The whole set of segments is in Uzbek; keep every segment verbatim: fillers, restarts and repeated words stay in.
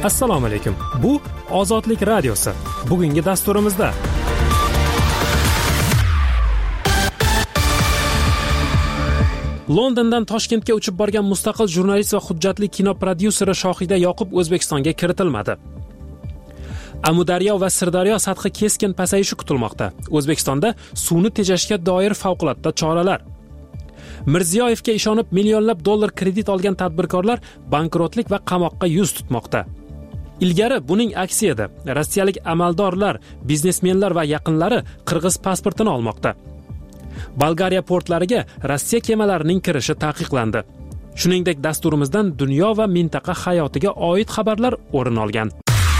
Assalomu alaykum. Bu Ozodlik radiosi. Bugungi dasturimizda Londondan Toshkentga uchib borgan mustaqil jurnalist va hujjatli kino prodyuseri Shohida Yoqub O'zbekistonga kiritilmadi. Amudaryo va Sirdaryo sathi keskin pasayishi kutilmoqda. O'zbekistonda suvni tejashga doir favqulodda choralar. Mirziyoyevga ishonib millionlab dollar kredit olgan tadbirkorlar bankrotlik va qamoqqa yuz tutmoqda. Ilgari buning aksi edi. Rossiyalik amaldorlar, biznesmenlar va yaqinlari qirg'iz pasportini olmoqda. Bolgariya portlariga Rossiya kemalarining kirishi taqiqlandi. Shuningdek, dasturimizdan dunyo va mintaqa hayotiga oid xabarlar o'rin olgan.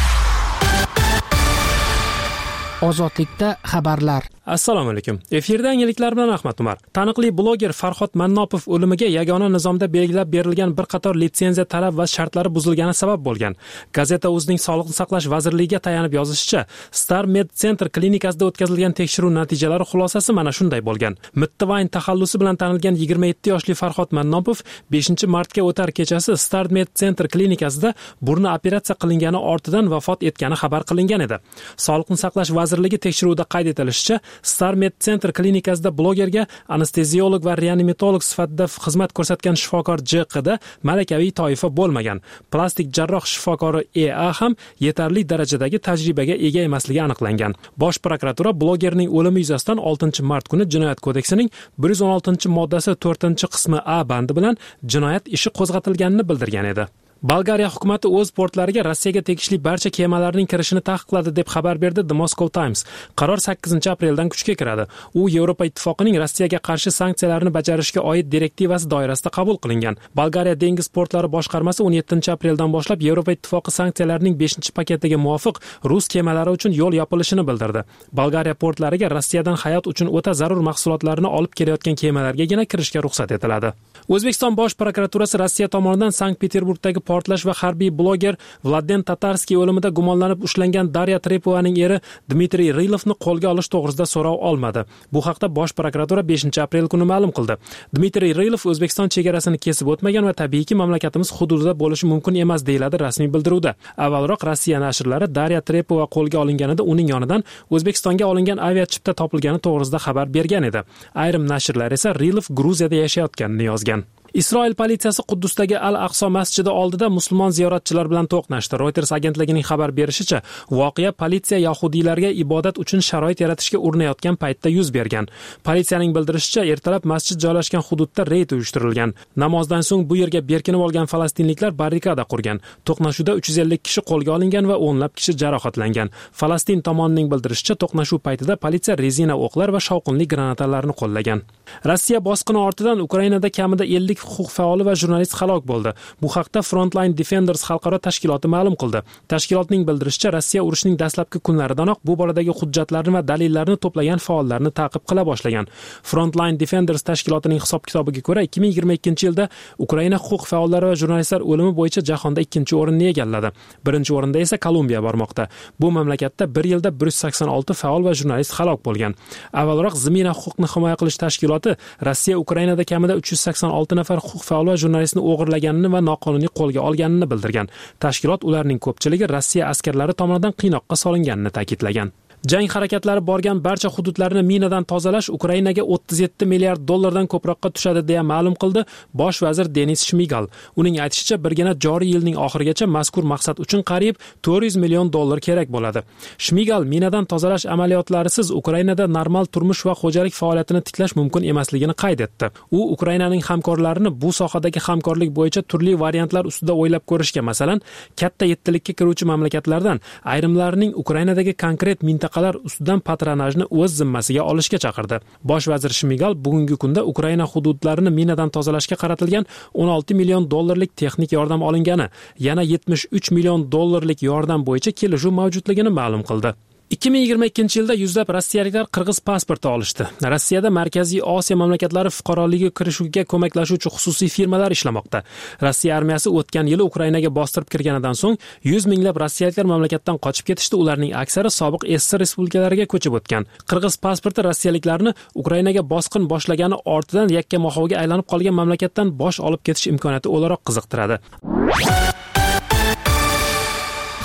Ozodlikda xabarlar. Assalomu alaykum. Efirda yangiliklar bilan Ahmad Umar. Taniqli bloger Farhod Mannopov o'limiga yagona nizomda belgilab berilgan bir qator litsenziya talab va shartlari buzilgani sabab bo'lgan. Gazeta o'zining Sog'liqni saqlash vazirligiga tayanib yozishicha, Star Med Center klinikasida o'tkazilgan tekshiruv natijalari xulosasi mana shunday bo'lgan. Mittivayn taxallusi bilan tanilgan yigirma yetti yoshli Farhod Mannopov beshinchi martga o'tar kechasi Star Med Center klinikasida burni operatsiya qilingani ortidan vafot etgani xabar qilingan edi. Sog'liqni saqlash vazirligi tekshiruvida qayd etilishicha, Star Med Center klinikasida blogerga anesteziolog va reanimatolog sifatida xizmat ko'rsatgan shifokor J Q da malakaviy toifa bo'lmagan. Plastik jarroh shifokori E A ham yetarli darajadagi tajribaga ega emasligi aniqlangan. Bosh prokuratura blogerning o'limi yuzasidan oltinchi mart kuni Jinoyat kodeksining bir yuz o'n oltinchi moddasi to'rtinchi qismi A bandi bilan jinoyat ishi qo'zg'atilganini bildirgan edi. Bolgariya hukumati o'z portlariga Rossiyaga tegishli barcha kemalarning kirishini taqiqladi deb xabar berdi The Moscow Times. Qaror sakkizinchi apreldan kuchga kiradi. U Yevropa ittifoqining Rossiyaga qarshi sanksiyalarni bajarishga oid direktivasi doirasida qabul qilingan. Bolgariya dengiz portlari boshqarmasi o'n yettinchi apreldan boshlab Yevropa ittifoqi sanksiyalarining beshinchi paketiga muvofiq rus kemalari uchun yo'l yopilishini bildirdi. Bolgariya portlariga Rossiyadan hayot uchun o'ta zarur mahsulotlarni olib kelayotgan kemalargagina kirishga ruxsat etiladi. O'zbekiston bosh prokuraturasi Rossiya tomonidan Sankt-Peterburgdagi portlash va harbiy bloger Vladen Tatarskiy o'limida gumonlanib ushlangan Darya Trepovaning eri Dmitriy Rilovni qo'lga olish to'g'risida so'rov olmadi. Bu haqda bosh prokuratura beshinchi aprel kuni ma'lum qildi. Dmitriy Rilov O'zbekiston chegarasini kesib o'tmagan va tabiiyki mamlakatimiz hududida bo'lishi mumkin emas deyiladi rasmiy bildiruvda. Avvalroq Rossiya nashrlari Darya Trepova qo'lga olinganida uning yonidan O'zbekistonga olingan aviachipta topilgani to'g'risida xabar bergan edi. Ayrim nashrlar esa Rilov Gruziyada yashayotganini yozgan. Isroil politsiyasi Quddusdagi Al-Aqso masjidi oldida musulmon ziyoratchilar bilan to'qnashdi. Reuters agentligining xabar berishicha, voqea politsiya yahudiylarga ibodat uchun sharoit yaratishga urinayotgan paytda yuz bergan. Politsiyaning bildirishicha, ertalab masjid joylashgan hududda reyd uyushtirilgan. Namozdan so'ng bu yerga berkinib olgan falastinliklar barrikada qurgan. To'qnashuvda uch yuz ellik kishi qo'lga olingan va o'nlab kishi jarohatlangan. Falastin tomonining bildirishicha, to'qnashuv paytida politsiya rezina o'qlar va shovqinli granatalarni qo'llagan. Rossiya bosqini ortidan Ukrainada kamida ellik huquq faoli va jurnalist halok bo'ldi. Bu haqda Frontline Defenders xalqaro tashkiloti ma'lum qildi. Tashkilotning bildirishicha, Rossiya urushining dastlabki kunlaridanoq bu boradagi hujjatlarni va dalillarni to'plagan faollarni ta'qib qila boshlagan. Frontline Defenders tashkilotining hisob-kitobiga ko'ra, ikki ming yigirma ikkinchi yilda Ukraina huquq faollari va jurnalistlar o'limi bo'yicha jahonda ikkinchi o'rinni egalladi. Birinchi o'rinda esa Kolumbiya bormoqda. Bu mamlakatda bir yilda bir yuz sakson olti faol va jurnalist halok bo'lgan. Avvalroq Zimina huquqni himoya qilish tashkiloti Rossiya Ukrainada kamida uch yuz sakson olti nafar huquq faol va jurnalistni o'g'irlaganini va noqonuniy qo'lga olganini bildirgan. Tashkilot ularning ko'pchiligi Rossiya askarlari tomonidan qiynoqqa solinganini ta'kidlagan. Jang harakatlari borgan barcha hududlarni minadan tozalash Ukrainaga o'ttiz yetti milliard dollardan ko'proqqa tushadi deya ma'lum qildi bosh vazir Denis Shmigal. Uning aytishicha, birgina joriy yilning oxirigacha mazkur maqsad uchun qariyb to'rt yuz million dollar kerak bo'ladi. Shmigal minadan tozalash amaliyotlarisiz Ukrainada normal turmush va xo'jalik faoliyatini tiklash mumkin emasligini qayd etdi. U Ukrainaning hamkorlarini bu sohadagi hamkorlik bo'yicha turli variantlar ustida o'ylab ko'rishga, masalan, katta yettilikka kiruvchi mamlakatlardan ayrimlarining Ukrainadagi konkret mintaqa ustidan patronajni o'z zimmasiga olishga chaqirdi. Bosh vazir Shmigal bugungi kunda Ukraina hududlarini minadan tozalashga qaratilgan o'n olti million dollarlik texnik yordam olingani, yana yetmish uch million dollarlik yordam bo'yicha kelishuv mavjudligini ma'lum qildi. ikki ming yigirma ikkinchi yilda yuzlab rossiyaliklar qirg'iz pasporti olishdi. Rossiyada Markaziy Osiyo mamlakatlari fuqaroligiga kirishuvga ko'maklashuvchi xususiy firmalar ishlamoqda. Rossiya armiyasi o'tgan yili Ukrainaga bostirib kirganidan so'ng yuz minglab rossiyaliklar mamlakatdan qochib ketishdi. Ularning aksari sobiq S S R respublikalariga ko'chib o'tgan. Qirg'iz pasporti rossiyaliklarni Ukrainaga bosqin boshlagani ortidan yakka mohoviga aylanib qolgan mamlakatdan bosh olib ketish imkoniyati o'laroq qiziqtiradi.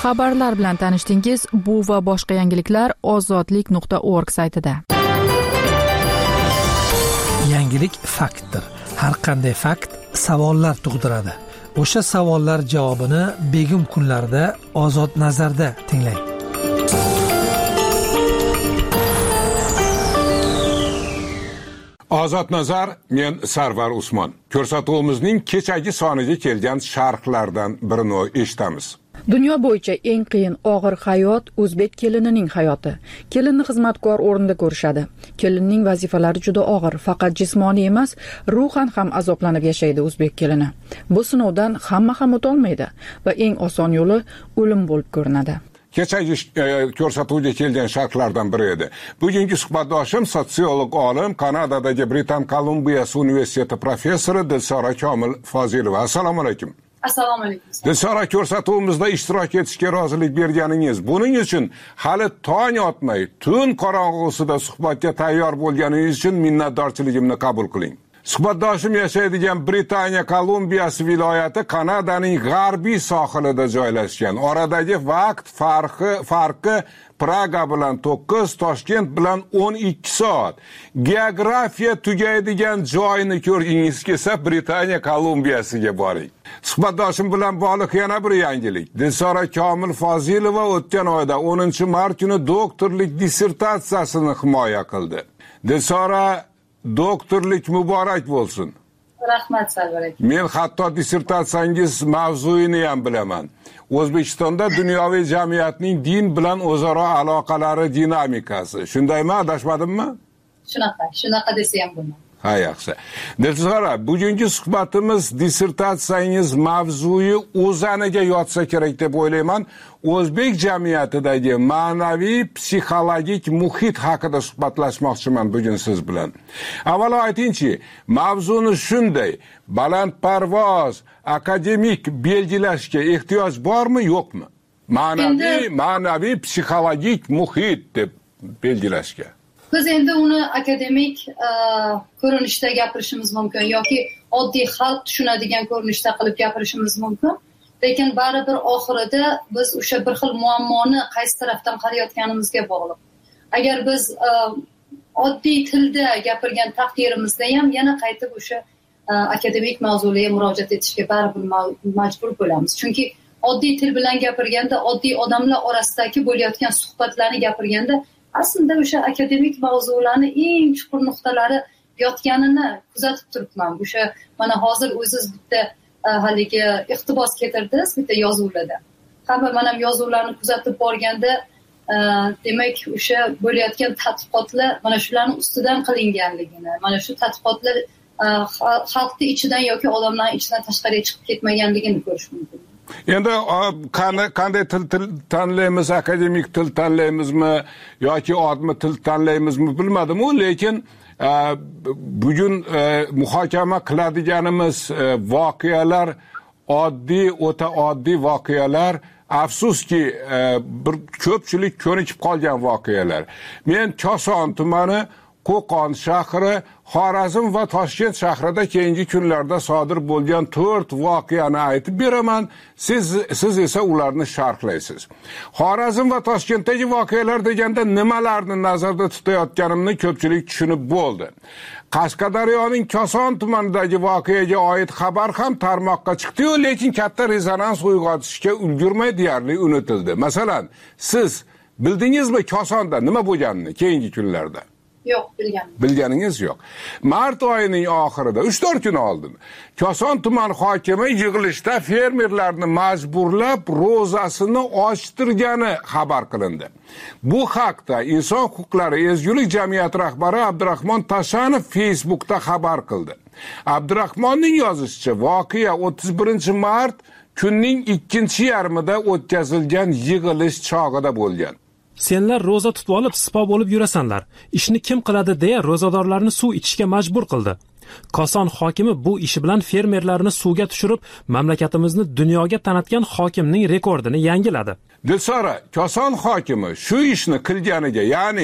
Xabarlar bilan tanishdingiz. Bu va boshqa yangiliklar ozodlik nuqta org saytida. Yangilik faktdir. Har qanday fakt savollar tug'diradi. O'sha savollar javobini begim kunlarda Ozod nazarda tinglang. Ozod nazar, men Sarvar Usmon. Ko'rsatuvimizning kechagi soniga kelgan sharhlardan birini eshitamiz. Dunyo bo'yicha eng qiyin og'ir hayot o'zbek kelinining hayoti. Kelinni xizmatkor o'rinda ko'rishadi. Kelinning vazifalari juda og'ir, faqat jismoniy emas, ruhan ham azoblanib yashaydi o'zbek kelini. Bu sinovdan hamma ham o'tolmaydi va eng oson yo'li o'lim bo'lib ko'rinadi. Kechagi ko'rsatuvga kelgan sharhlardan biri edi. Bugungi suhbatdoshim sotsiolog olim, Kanadadagi Britan Kolumbiyasi universiteti professori Dilsora Komil Fozilova. Assalomu alaykum. Assalomu alaykum. Dilsora, ko'rsatuvimizda ishtirok etishga rozilik berganingiz, buning uchun hali tong otmay, tun qorong'usida suhbatga tayyor bo'lganingiz uchun minnatdorchiligimni qabul qiling. Suhbatdoshim yashaydigan Britaniya Kolumbiyasi viloyati Kanadaning g'arbiy sohilida joylashgan. Oradagi vaqt farqi farqi Praga bilan to'qqiz, Toshkent bilan o'n ikki soat. Geografiya tugaydigan joyni ko'rgingiz kelsa, Britaniya Kolumbiyasiga boring. Suhbatdoshim bilan bog'liq yana bir yangilik. Dilsora Komil Fozilova o'tgan oyda o'ninchi mart kuni doktorlik dissertatsiyasini himoya qildi. Dilsora, doktorlik muborak bo'lsin. Rahmat, Sarvar aka. Men hatto dissertatsiyangiz mavzuyini ham bilaman. O'zbekistonda dunyoviy jamiyatning din bilan o'zaro aloqalari dinamikasi. Shundaymi, adashmadimmi? Shunaqa, shunaqa desa ham bo'ladi. Ha, yaxshi. Dilsora, bugungi suhbatimiz dissertatsiyangiz mavzuyi o'zaniga yotsa kerak deb o'ylayman. O'zbek jamiyatidagi ma'naviy psixologik muhit haqida suhbatlashmoqchiman bugun siz bilan. Avvalo aytingchi, mavzuni shunday balandparvoz, akademik belgilashga ehtiyoj bormi, yo'qmi? Ma'naviy, ma'naviy psixologik muhit deb belgilashga. Biz endi uni akademik ko'rinishda gapirishimiz mumkin yoki oddiy xalq tushunadigan ko'rinishda qilib gapirishimiz mumkin. Lekin baribir oxirida biz o'sha bir xil muammoni qaysi tarafdan qarayotganimizga bog'liq. Agar biz oddiy tilda gapirgan taqdirimizda ham yana qaytib o'sha akademik mavzularga murojaat etishga baribir majbur bo'lamiz. Chunki oddiy til bilan gapirganda, oddiy odamlar orasidagi bo'layotgan suhbatlarni gapirganda aslında o'sha akademik mavzularni eng chuqur nuqtalari yotganini kuzatib turibman. O'sha mana hozir o'zingiz bitta haligi iqtibos keltirdingiz bitta yozuvlarda. Hamma mana yozuvlarni kuzatib borganda, demak o'sha bo'layotgan tadqiqotlar mana shularning ustidan qilinganligini, mana shu tadqiqotlar xalqning ichidan yoki odamlarning ichidan tashqariga chiqib ketmaganligini ko'rish mumkin. Endi qanday til tanlaymiz, akademik til tanlaymizmi yoki odmi til tanlaymizmi bilmadim-u, lekin bugun muhokama qiladiganimiz voqealar oddiy, o'ta oddiy voqealar, afsuski bir ko'pchilik ko'nikib qolgan voqealar. Men Koson tumani, Qo'qon shahri, Xorazm va Toshkent shahrida keyingi kunlarda sodir bo'lgan to'rt voqeani aytib beraman. Siz siz esa ularni sharhlaysiz. Xorazm va Toshkentdagi voqealar deganda nimalarni nazarda tutayotganimni ko'pchilik tushunib bo'ldi. Qashqadaryoning Koson tumanidagi voqeaga oid xabar ham tarmoqqa chiqdi-yu, lekin katta rezonans uyg'otishga ulgurmay deyarli unutildi. Masalan, siz bildingizmi Kosonda nima bo'lganini keyingi kunlarda? Yo'q, bilganim. Bilganingiz yo'q. Mart oyining oxirida uch to'rt kun oldin Koson tuman hokimi yig'ilishda fermerlarni majburlab ro'zasini ochtirgani xabar qilindi. Bu haqda Inson huquqlari ezgulik jamiyati rahbari Abdurahmon Tashanov Facebookda xabar qildi. Abdurahmonning yozishicha, voqea o'ttiz birinchi mart kunning ikkinchi yarmida o'tkazilgan yig'ilish chog'ida bo'lgan. Senlar ro'za tutib olib, sipo bo'lib yurasanlar. Ishni kim qiladi deya ro'zadorlarni suv ichishga majbur qildi. Koson hokimi bu ishi bilan fermerlarni suvga tushirib, mamlakatimizni dunyoga tanitgan hokimning rekordini yangiladi. Dilsora, Koson hokimi shu ishni qilganiga, ya'ni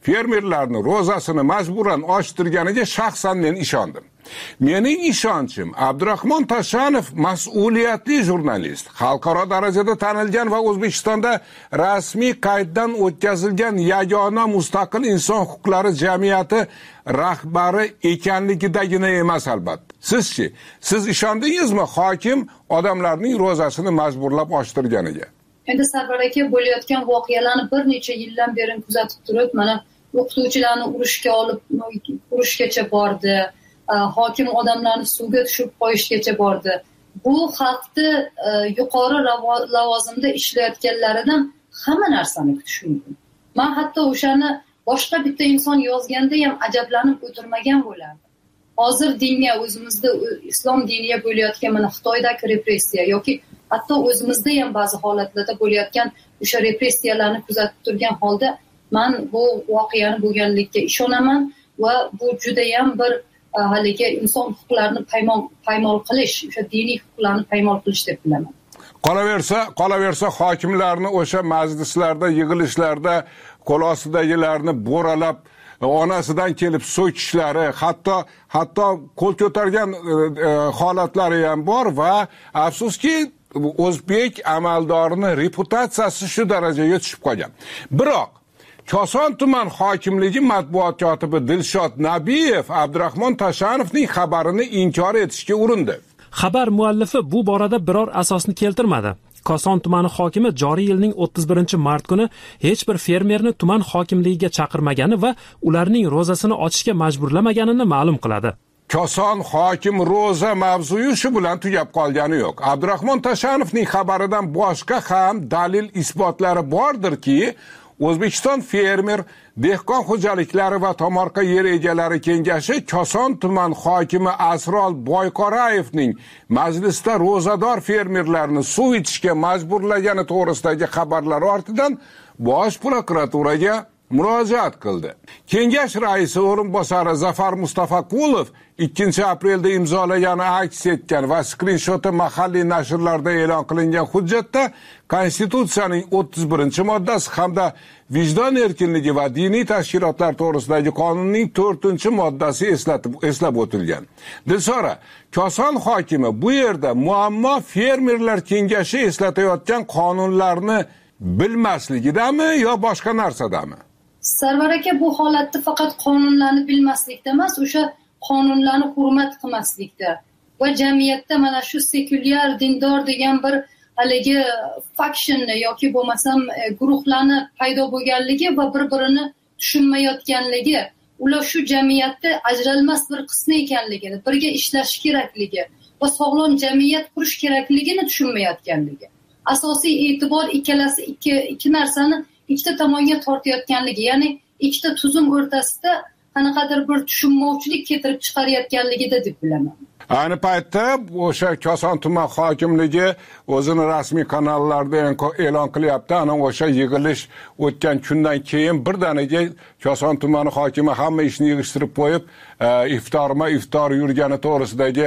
fermerlarni ro'zasini majburan ochtirganiga shaxsan men ishondim. Mening ishonchim, Abdurahmon Tashanov mas'uliyatli jurnalist, xalqaro darajada tanilgan va O'zbekistonda rasmiy qayddan o'tkazilgan yagona mustaqil inson huquqlari jamiyati rahbari ekanligidagina emas albatta. Sizchi, siz ishondingizmi hokim odamlarning ro'zasini majburlab ochtirganiga? Endi Sarvar aka bo'layotgan voqealarni bir necha yildan beri kuzatib turib, mana o'qituvchilarni urushga olib, urushgacha bordi. Hokim odamlarni suvga tushib qo'yishgacha bordi. Bu xalqni yuqori lavozimda ishlayotganlaridan hamma narsani kutish mumkin. Men hatto o'shani boshqa bitta inson yozganda ham ajablanib o'tirmagan bo'lardim. Hozir dinga, o'zimizda islom diniga bo'layotgan mana Xitoydagi repressiya yoki hatto o'zimizda ham ba'zi holatlarda bo'layotgan o'sha repressiyalarni kuzatib turgan holda men bu voqeani bo'lganligiga ishonaman va bu juda ham bir haligi inson huquqlarini paymol paymol qilish, o'sha diniy huquqlarni paymol qilish deb bilaman. Qolaversa, qolaversa hokimlarni o'sha majlislarda, yig'ilishlarda qo'l ostidagilarni bo'ralab, onasidan kelib so'kishlari, hatto hatto qo'l ko'targan e, holatlari ham bor va afsuski o'zbek amaldorining reputatsiyasi shu darajaga tushib qolgan. Biroq Koson tuman hokimligi matbuot kotibi Dilshod Nabiyev Abdurahmon Tashanovning xabarini inkor etishga urindi. Xabar muallifi bu borada biror asosni keltirmadi. Koson tumani hokimi joriy yilning o'ttiz birinchi mart kuni hech bir fermerni tuman hokimligiga chaqirmagani va ularning ro'zasini ochishga majburlamaganini ma'lum qiladi. Koson hokim ro'za mavzuyi shu bilan tugab qolgani yo'q. Abdurahmon Tashanovning xabaridan boshqa ham dalil isbotlari bordirki, O'zbekiston fermer, dehqon xo'jaliklari va tomorqa yer egalari kengashi Koson tuman hokimi Asrol Boyqorayevning majlisda ro'zador fermerlarni suv ichishga majburlagani to'g'risidagi xabarlar ortidan Bosh prokuraturaga murojaat qildi. Kengash raisi o'rinbosari Zafar Mustafaqulov ikkinchi aprelda imzolagani aks etgan va skrinshoti mahalliy nashrlarda e'lon qilingan hujjatda Konstitutsiyaning o'ttiz birinchi moddasi hamda vijdon erkinligi va diniy tashkilotlar to'g'risidagi qonunning to'rtinchi moddasi eslatib eslab o'tilgan. Dilsora, Koson hokimi bu yerda muammo fermerlar kengashi eslatayotgan qonunlarni bilmasligidami yo boshqa narsadami? Sarvar aka, bu holatda faqat qonunlarni bilmaslikda emas, o'sha qonunlarni hurmat qilmaslikda va jamiyatda mana shu sekulyar dindor degan bir haligi factionni yoki bo'lmasam guruhlarni paydo bo'lganligi va bir-birini tushunmayotganligi, ular shu jamiyatda ajralmas bir qismi ekanligini, birga ishlash kerakligi va sog'lom jamiyat qurish kerakligini tushunmayotganligi. Asosiy e'tibor ikkalasi ikki ikki narsani ikkita tomonga tortayotganligi, ya'ni ikkita tuzum o'rtasida qanaqadir bir tushunmovchilik keltirib chiqarayotganligida deb bilaman. Ayni paytda o'sha Koson tuman hokimligi o'zini rasmiy kanallarida e'lon qilyapti. Ana o'sha yig'ilish o'tgan kundan keyin birdaniga Koson tumani hokimi hamma ishni yig'ishtirib qo'yib, iftorma iftor yurgani to'g'risidagi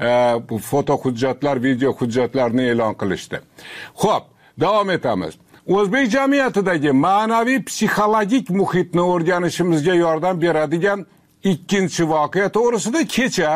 bu foto hujjatlar, video hujjatlarni e'lon qilishdi. Xo'p, davom etamiz. O'zbek jamiyatidagi ma'naviy psixologik muhitni o'rganishimizga yordam beradigan ikkinchi voqea to'g'risida kecha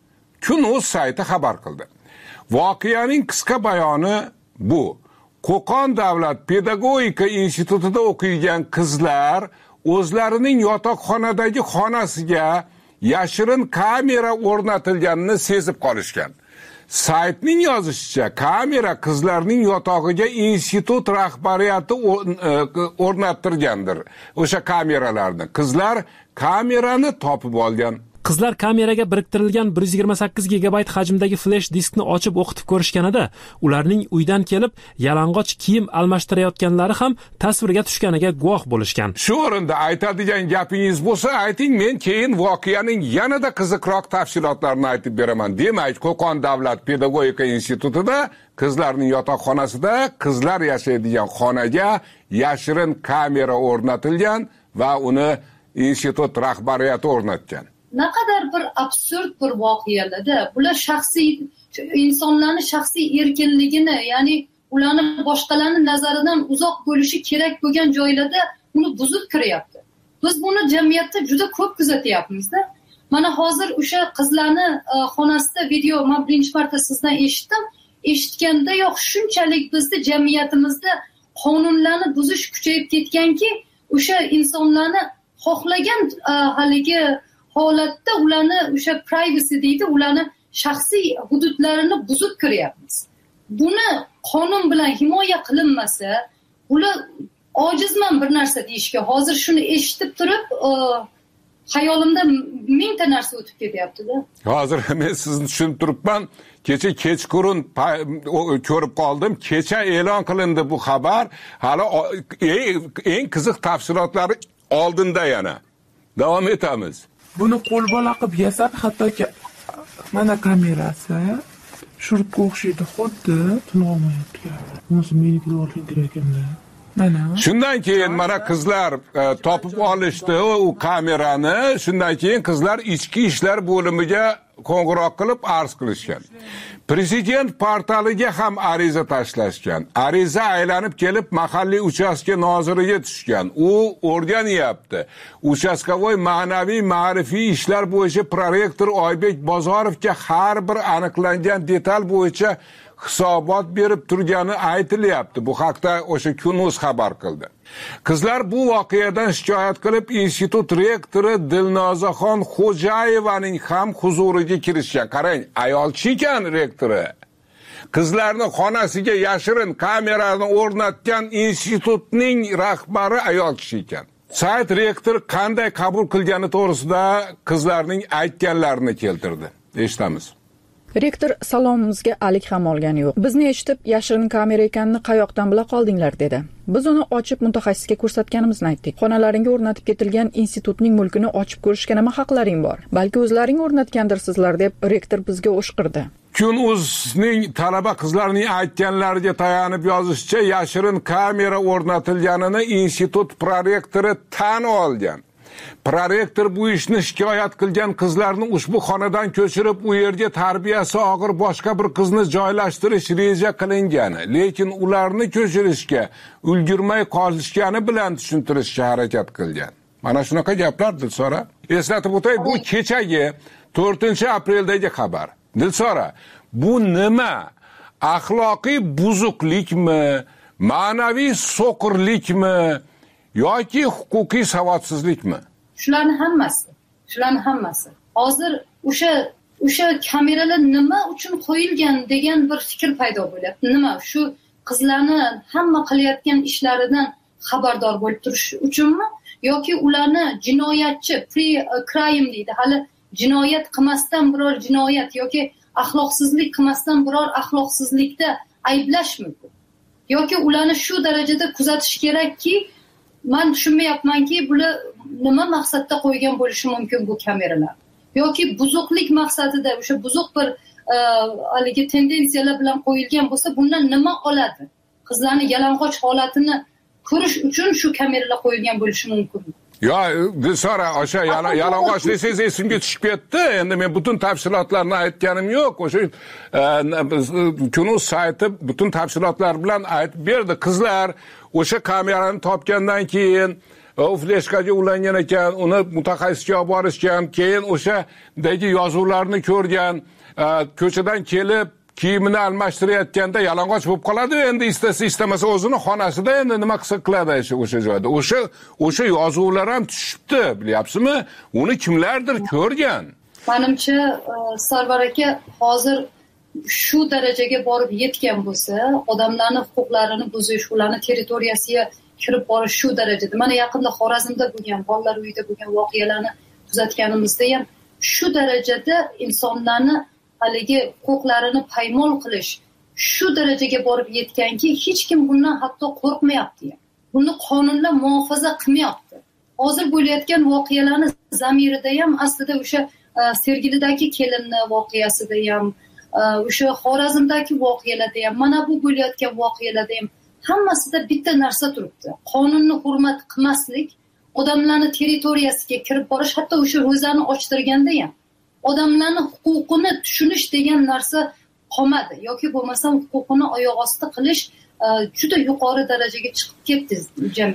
Kun.uz sayti xabar qildi. Voqeaning qisqa bayoni bu. Qo'qon davlat pedagogika institutida o'qiydigan qizlar o'zlarining yotoqxonadagi xonasiga yashirin kamera o'rnatilganini sezib qolishgan. Saytning yozishicha, kamera qizlarning yotog'iga institut rahbariyati o'rnattirgandir. O'sha kameralarni qizlar kamerani topib olgan. Qizlar kameraga biriktirilgan bir yuz yigirma sakkiz gigabayt hajmdagi flash diskni ochib o'qitib ko'rishganida, ularning uydan kelib yalang'och kiyim almashtirayotganlari ham tasvirga tushganiga guvoh bo'lishgan. Shu o'rinda aytadigan gapingiz bo'lsa, ayting, men keyin voqeaning yanada qiziqroq tafsilotlarini aytib beraman. Demak, Qo'qon davlat pedagogika institutida qizlarning yotoqxonasida qizlar yashaydigan xonaga yashirin kamera o'rnatilgan va uni institut rahbariyati o'rnatgan. Naqadar bir absurd bir voqealarda bular shaxsiy insonlarning shaxsiy erkinligini, ya'ni ularning boshqalarning nazaridan uzoq bo'lishi kerak bo'lgan joylarda uni buzib kiryapti. biz buni jamiyatda juda ko'p kuzatyapmizda. Mana hozir o'sha qizlarni xonasida video men birinchi marta sizdan eshitdim. Eshitganda yo'q, shunchalik bizda jamiyatimizda qonunlarni buzish kuchayib ketganki, o'sha insonlarni xohlagan haligi holatda ularni o'sha privacy deydi, ularni shaxsiy hududlarini buzib kiryapmiz. Buni qonun bilan himoya qilinmasa, ular ojizman bir narsa deyishga. Hozir shuni eshitib turib, hayolimda mingta narsa o'tib ketyapti-da. Hozir men sizni tushunib turibman. Kecha kechqurun ko'rib qoldim. Kecha e'lon qilindi bu xabar. Hali eng qiziq tafsilotlari oldinda yana. Davom etamiz. Buni qo'lbola qilib yasab, hattoki mana kamerasi shurtga o'xshaydi, xuddi tunolmayapti. Bunisi meniki o'rnaytirayotganda. Mana. Shundan keyin mana qizlar e, topib olishdi u kamerani. Shundan keyin qizlar ichki ishlar bo'limiga qo'ng'iroq qilib arz qilishgan. Prezident portaliga ham ariza tashlashgan. Ariza aylanib kelib mahalliy uchastka noziriga tushgan. U o'rganyapti. Uchastkovoy ma'naviy ma'rifiy ishlar bo'yicha prorektor Oybek Bozorovga har bir aniqlangan detal bo'yicha hisobot berib turgani aytilyapti. Bu haqda o'sha Kun.uz xabar qildi. Qizlar bu voqeadan shikoyat qilib institut rektori Dilnozaxon Xo'jayevaning ham huzuriga kirishgan. Qarang, ayol ekan rektori. Qizlarni xonasiga yashirin kamerani o'rnatgan institutning rahbari ayol kishi ekan. Sayt rektor qanday qabul qilgani to'g'risida qizlarning aytganlarini keltirdi. Eshitamiz. Rektor salomimizga alik ham olgani yo'q. Bizni eshitib, yashirin kamera ekanini qayoqdan bila qoldinglar dedi. Biz uni ochib mutaxassisga ko'rsatganimizni aytdik. Xonalaringga o'rnatib ketilgan institutning mulkini ochib ko'rishga nima haqlaring bor? Balki o'zlaring o'rnatgandirsizlar deb rektor bizga o'shqirdi. Kun.uzning talaba qizlarning aytganlariga tayanib yozishicha, yashirin kamera o'rnatilganini institut prorektori tan olgan. Prorektor bu ishni shikoyat qilgan qizlarni ushbu xonadan ko'chirib, u yerga tarbiyasi og'ir boshqa bir qizni joylashtirish reja qilingan, lekin ularni ko'chirishga ulgurmay qolishgani bilan tushuntirishga harakat qilgan. Mana shunaqa gaplar Dilsora. Eslatib o'tay, bu kechagi to'rtinchi apreldagi xabar. Dilsora, bu nima? Axloqiy buzuqlikmi, ma'naviy so'qirlikmi yoki huquqiy savodsizlikmi? Shularning hammasi. Shularning hammasi. Hozir o'sha o'sha kameralar nima uchun qo'yilgan degan bir fikr paydo bo'lyapti. Nima? Shu qizlarni hamma qilayotgan ishlaridan xabardor bo'lib turish uchunmi yoki ularni jinoyatchi, pre-crime deydi, hali jinoyat qilmasdan biror jinoyat yoki axloqsizlik qilmasdan biror axloqsizlikda ayblashmi? Yoki ularni shu darajada kuzatish kerakki, men tushunmayapmanki, bular nima maqsadda qo'ygan bo'lishi mumkin bu kameralar? Yoki buzuqlik maqsadida o'sha buzuq bir haligi tendensiyalar bilan qo'yilgan bo'lsa, bundan nima oladi? Qizlarning yalang'och holatini ko'rish uchun shu kameralar qo'yilgan bo'lishi mumkin. Yo, Dilsora, o'sha yalang'och desangiz esimga tushib ketdi. Endi men butun tafsilotlarni aytganim yo'q. O'sha Kun.uz sayti butun tafsilotlar bilan aytib berdi. Qizlar o'sha kamerani topgandan keyin u fleshkaga ulangan ekan, uni mutaxassisga olib borishgan, keyin o'shadagi yozuvlarni ko'rgan, ko'chadan kelib kiyimini almashtirayotganda yalang'och bo'lib qoladi. Endi istasa istamasa o'zini xonasida endi nima qilsa qiladi o'sha joyda. O'sha o'sha yozuvlar ham tushibdi, bilyapsizmi? Uni kimlardir ko'rgan. Menimcha, Sarvar aka hozir shu darajaga borib yetgan bo'lsa, odamlarning huquqlarini buzish, ularning territoriyasiga kirib borish shu darajada. Mana yaqinda Xorazmda bo'lgan, bolalar uyida bo'lgan voqealarni kuzatganimizda ham shu darajada insonlarni haligi huquqlarini paymol qilish shu darajaga borib yetganki, hech kim bundan hatto qo'rqmayapti. Buni qonunlar muhofaza qilmayapti. Hozir bo'layotgan voqealarni zamirida ham aslida o'sha Sergelidagi kelinni voqeasida ham, o'sha Xorazmdagi voqealarda ham, mana bu bo'layotgan voqealarda ham hammasida bitta narsa turibdi. Qonunni hurmat qilmaslik, odamlarning territoriyasiga kirib borish, hatto o'sha ro'zani ochtirganda ham odamlarning huquqini tushunish degan narsa qolmadi yoki bo'lmasam huquqini oyoq osti qilish juda yuqori darajaga chiqib ketdi jamiyatda.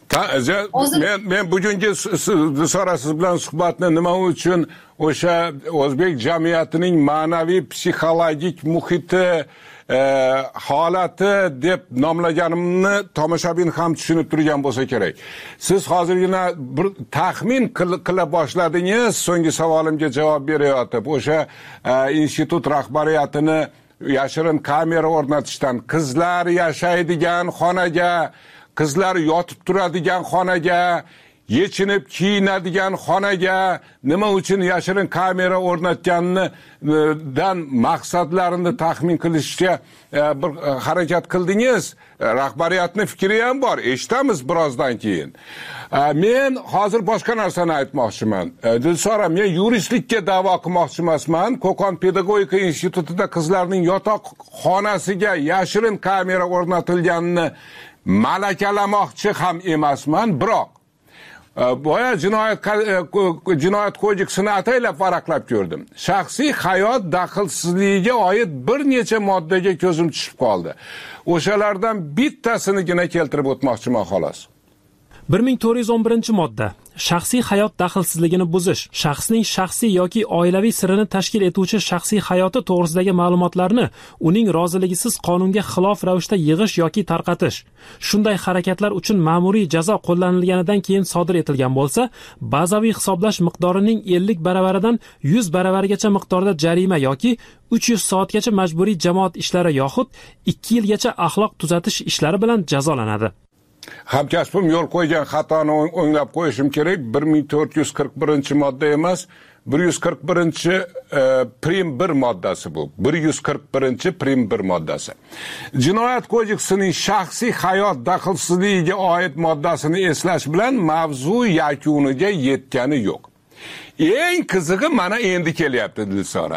men men bugungi so'rasiz bilan suhbatni nima uchun o'sha o'zbek jamiyatining ma'naviy psixologik muhiti e, holati deb nomlaganimni tomoshabin ham tushunib turgan bo'lsa kerak. Siz hozirgina bir taxmin qila boshladingiz so'nggi savolimga javob berayotib, o'sha e, institut rahbariyatini yashirin kamera o'rnatishdan, qizlar yashaydigan xonaga, qizlar yotib turadigan xonaga, yechinib kiyinadigan xonaga nima uchun yashirin kamera o'rnatganidan maqsadlarini taxmin qilishga bir harakat qildingiz. Rahbariyatning fikri ham bor, eshitamiz birozdan keyin. Men hozir boshqa narsani aytmoqchiman. Dilsora, men yuristlikka da'vo qilmoqchi emasman. Qo'qon pedagogika institutida qizlarning yotoq xonasiga yashirin kamera o'rnatilganini malakalamoqchi ham emasman, biroq boya jinoyat jinoyat kodeksini ataylab varaqlab ko'rdim. Shaxsiy hayot daxlsizligiga oid bir necha moddaga ko'zim tushib qoldi. O'shalardan bittasinigina keltirib o'tmoqchiman xolos. bir ming to'rt yuz o'n birinchi modda. Shaxsiy hayot daxlsizligini buzish, shaxsning shaxsiy yoki oilaviy sirini tashkil etuvchi shaxsiy hayoti to'g'risidagi ma'lumotlarni uning roziligisiz qonunga xilof ravishda yig'ish yoki tarqatish. Shunday harakatlar uchun ma'muriy jazo qo'llanilganidan keyin sodir etilgan bo'lsa, bazaviy hisoblash miqdorining ellik baravaridan yuz baravarigacha miqdorda jarima yoki uch yuz soatgacha majburiy jamoat ishlari yoxud ikki yilgacha axloq tuzatish ishlari bilan jazolanadi. Hamkasbim yo'l qo'ygan xatoni o'nglab qo'yishim kerak. bir ming to'rt yuz qirq birinchi modda emas, bir yuz qirq birinchi e, prim bir moddasi bu. bir yuz qirq birinchi prim bir moddasi. Jinoyat kodeksining shaxsiy hayot daxlsizligiga oid moddasini eslash bilan mavzu yakuniga yetgani yo'q. Eng qizig'i mana endi kelyapti Dilsora.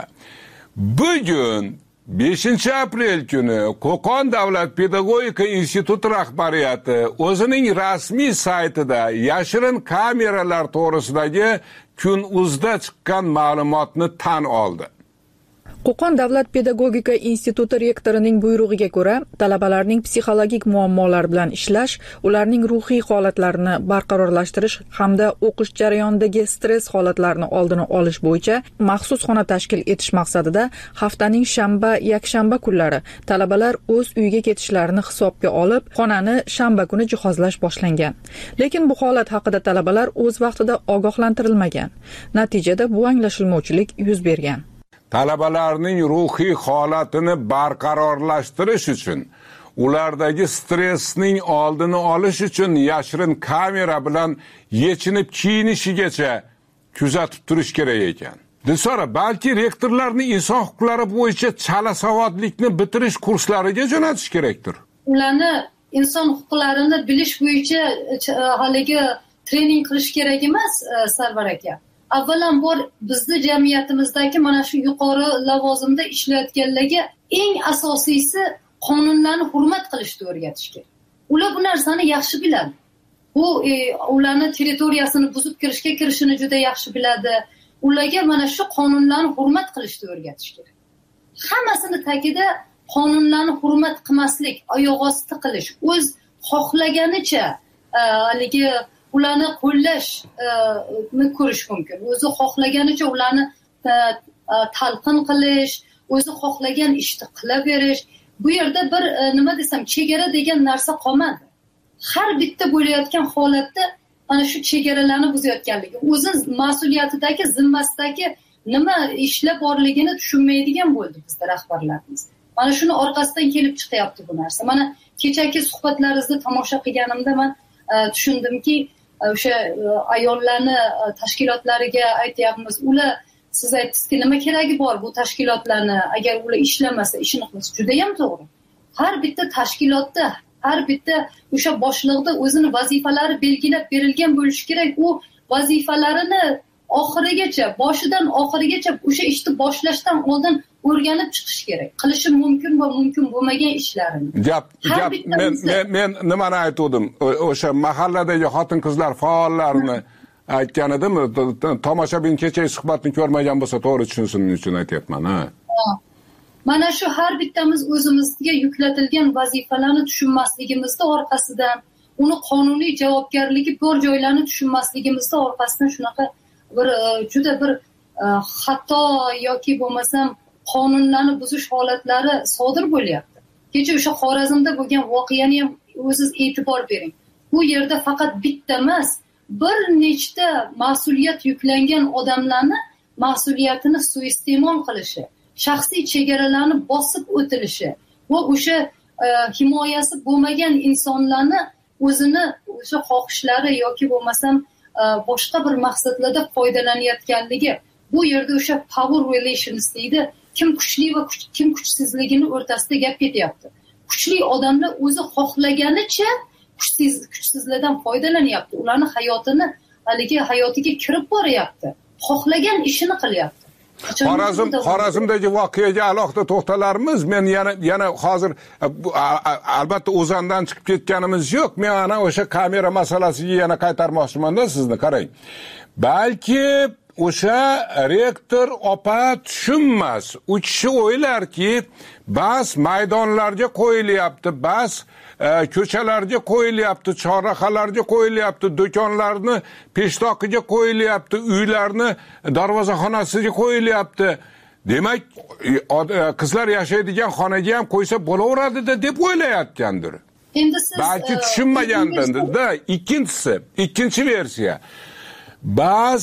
Bugun beshinchi aprel kuni Qo'qon davlat pedagogika instituti rahbariyati o'zining rasmiy saytida yashirin kameralar to'g'risidagi Kun.uzda chiqqan ma'lumotni tan oldi. Qo'qon davlat pedagogika instituti rektorining buyrug'iga ko'ra, talabalarning psixologik muammolari bilan ishlash, ularning ruhiy holatlarini barqarorlashtirish hamda o'qish jarayonidagi stress holatlarini oldini olish bo'yicha maxsus xona tashkil etish maqsadida haftaning shanba, yakshanba kunlari talabalar o'z uyiga ketishlarini hisobga olib, xonani shanba kuni jihozlash boshlangan. Lekin bu holat haqida talabalar o'z vaqtida ogohlantirilmagan. Natijada bu anglashilmovchilik yuz bergan. Talabalarning ruhiy holatini barqarorlashtirish uchun, ulardagi stressning oldini olish uchun yashirin kamera bilan yechinib kiyinishigacha kuzatib turish kerak ekan. Dilsora, balki rektorlarning inson huquqlari bo'yicha chala savodlikni bitirish kurslariga jo'natish kerakdir. Ularni inson huquqlarini bilish bo'yicha haligi trening qilish kerak emas, Sarvar aka. Avvalambor bizni jamiyatimizdagi mana shu yuqori lavozimda ishlayotganlarga eng asosiysi qonunlarni hurmat qilishni o'rgatish kerak. Ular bu narsani yaxshi biladi. Bu e, ularning territoriyasini buzib kirishga kirishini juda yaxshi biladi. Ularga mana shu qonunlarni hurmat qilishni o'rgatish kerak. Hammasini tagida qonunlarni hurmat qilmaslik, oyoq osti qilish, o'z xohlaganicha haligi ularni qo'llashni ko'rish mumkin. O'zi xohlaganicha ularni talqin qilish, o'zi xohlagan ishni qilaverish. Bu yerda bir nima desam, chegara degan narsa qolmadi. Har bitta bo'layotgan holatda ana shu chegaralarni buzayotganligi, o'zi mas'uliyatidagi, zimmasidagi nima ishlar borligini tushunmaydigan bo'ldi bizda rahbarlarimiz. Mana shuni orqasidan kelib chiqyapti bu narsa. Mana kechagi suhbatlaringizni tomosha qilganimda men tushundimki, o'sha ayollarni tashkilotlariga aytyapmiz. Ular siz aytdingizki, nima keragi bor bu tashkilotlarni, agar ular ishlamasa, ishini qilsa juda ham to'g'ri. Har bitta tashkilotda, har bitta o'sha boshliqda o'zini vazifalari belgilab berilgan bo'lishi kerak. U vazifalarini oxirigacha, boshidan oxirigacha o'sha ishni boshlashdan oldin o'rganib chiqish kerak. Qilishi mumkin va mumkin bo'lmagan ishlarini. Gap, gap men men men nimani aytdim? O'sha mahalladagi xotin-qizlar faollarini aytgan edim. Tomoshabin kechagi suhbatni ko'rmagan bo'lsa, to'g'ri tushunsin uchun aytyapman, ha. Mana shu har bittamiz o'zimizga yuklatilgan vazifalarni tushunmasligimizning orqasidan uni qonuniy javobgarligi bor joylarni tushunmasligimizni orqasidan shunaqa bir juda bir xato yoki bo'lmasam qonunlarni buzish holatlari sodir bo'lyapti. Kecha o'sha Xorazmda bo'lgan voqeani ham o'zingiz e'tibor bering. Bu yerda faqat bitta emas, bir nechta mas'uliyat yuklangan odamlarni mas'uliyatini suiiste'mol qilishi, shaxsiy chegaralarni bosib o'tilishi va o'sha himoyasi bo'lmagan insonlarni o'zini o'sha xohishlari yoki bo'lmasam boshqa bir maqsadlarda foydalanayotganligi, bu yerda o'sha power relations deydi, kim kuchli va kim kuchsizligini o'rtasida gap ketyapti. Kuchli odamlar o'zi xohlaganicha kuchsiz kuchsizlardan foydalanyapti. Ularning hayotini, haligi hayotiga kirib boryapti. Xohlagan ishini qilyapti. Xorazm Xorazmdagi voqeaga alohida to'xtalarmiz. Men yana yana hozir albatta o'zandan chiqib ketganimiz yo'q. Men ana o'sha kamera masalasiga yana qaytarmoqchiman-da sizni, qarang. Balki o'sha rektor opa tushunmas. U kishi o'ylarki, bas maydonlarga qo'yilyapti, bas ko'chalarga qo'yilyapti, chorrahalarga qo'yilyapti, do'konlarni peshtoqiga qo'yilyapti, uylarni darvozaxonasiga qo'yilyapti. Demak, qizlar yashaydigan xonaga ham qo'ysa bo'laveradi-da deb o'ylayotgandir. Endi siz balki tushunmagandir-da. Ikkinchisi, ikkinchi versiya. Ba'z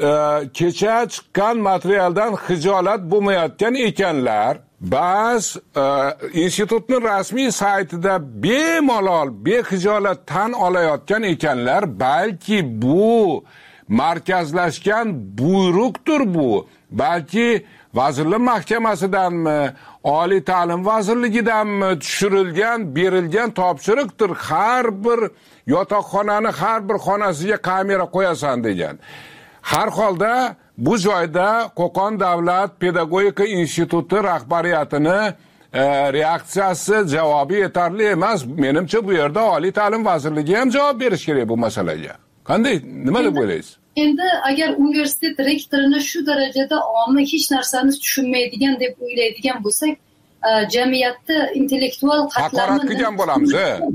kecha chiqqan materialdan xijolat bo'lmayotgan ekanlar. Ba'z institutning rasmiy saytida bemalol, bexijolat tan olayotgan ekanlar. Balki bu markazlashgan buyruqdir bu. Balki Vazirlar Mahkamasidanmi, Oliy ta'lim vazirligidanmi tushirilgan, berilgan topshiriqdir. Har bir yotoqxonani har bir xonasiga kamera qo'yasan degan. Har holda bu joyda Qo'qon davlat pedagogika instituti rahbariyatini e, reaksiyasi, javobi yetarli emas. Menimcha bu yerda Oliy ta'lim vazirligi ham javob berish kerak bu masalaga. Qanday, nima deb o'ylaysiz? Endi agar universitet rektorini shu darajada omma hech narsani tushunmaydigan deb o'ylaydigan bo'lsak, jamiyatda intellektual qatlamni haqorat qilgan bo'lamiz.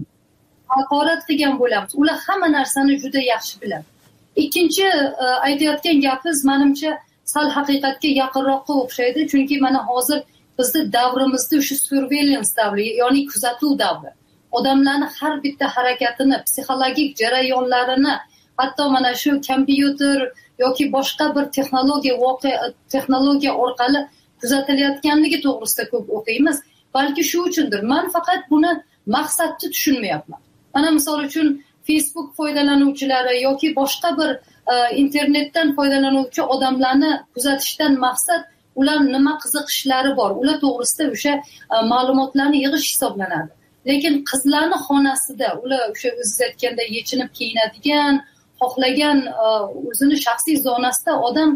Haqorat qilgan bo'lamiz. Ular hamma narsani juda yaxshi biladi. Ikkinchi aytayotgan gapingiz menimcha sal haqiqatga yaqinroqqa o'xshaydi, chunki mana hozir bizning davrimizda o'sha surveillance davri, ya'ni kuzatuv davri. Odamlarning har bitta harakatini, psixologik jarayonlarini, hatto mana shu kompyuter yoki boshqa bir texnologiya voqea texnologiya orqali kuzatilayotganligi to'g'risida ko'p o'qiymiz. Balki shu uchundir. Men faqat buni maqsadni tushunmayapman. Mana misol uchun Facebook foydalanuvchilari yoki boshqa bir internetdan foydalanuvchi odamlarni kuzatishdan maqsad ular nima qiziqishlari bor, ular to'g'risida o'sha ma'lumotlarni yig'ish hisoblanadi. Lekin qizlarning xonasida ular o'sha o'zingiz aytganda yechinib kiyinadigan, xohlagan o'zini shaxsiy zonasida odam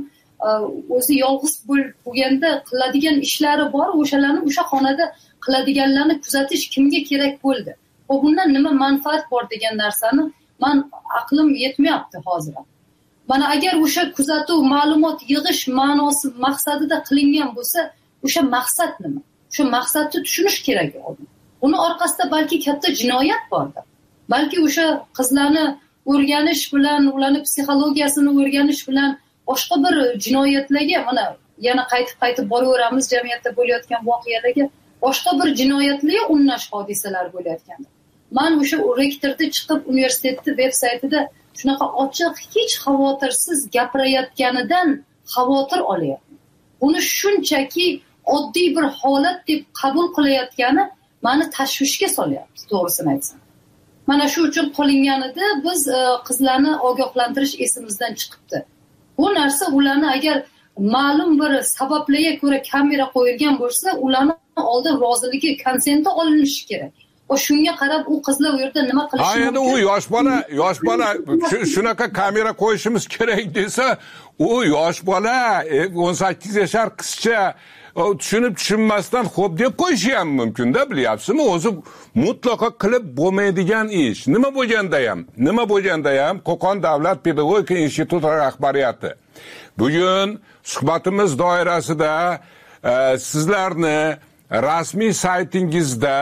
o'zi yolg'iz bo'lganda qiladigan ishlari bor, o'shalarni o'sha xonada qiladiganlarni kuzatish kimga kerak bo'ldi? Va bundan nima manfaat bor degan narsani men aqlim yetmayapti hozir. Mana agar o'sha kuzatuv, ma'lumot yig'ish ma'nosi maqsadida qilingan bo'lsa, o'sha maqsad nima? O'sha maqsadni tushunish kerak odam. Uni orqasida balki katta jinoyat bordir. Balki o'sha qizlarni o'rganish bilan, ularning psixologiyasini o'rganish bilan boshqa bir jinoyatlarga, mana yana qaytib-qaytib boraveramiz jamiyatda bo'layotgan voqealarga, boshqa bir jinoyatlarga unlash hodisalar bo'layotgandir. Men o'sha rektorda chiqib universitetning veb-saytida shunaqa ochiq, hech xavotirsiz gapirayotganidan xavotir olyapman. Buni shunchaki oddiy bir holat deb qabul qilayotgani meni tashvishga solyapti, to'g'risini aytsam. Mana shu uchun qilinganida biz qizlarni ogohlantirish esimizdan chiqibdi. Bu narsa ularni agar ma'lum bir sabablarga ko'ra kamera qo'yilgan bo'lsa, ularning oldin roziligi, konsenti olinishi kerak. Va shunga qarab u qizlar u yerda nima qilishi mumkin? Endi u yosh bola, yosh bola shunaqa kamera qo'yishimiz kerak desa, u yosh bola o'n sakkiz yashar qizcha tushunib tushunmasdan xo'p deb qo'yishi ham mumkin-da, bilyapsizmi? O'zi mutlaqo qilib bo'lmaydigan ish. Nima bo'lganda ham, nima bo'lganda ham Qo'qon davlat pedagogika instituti rahbariyati bugun suhbatimiz doirasida e, sizlarni rasmiy saytingizda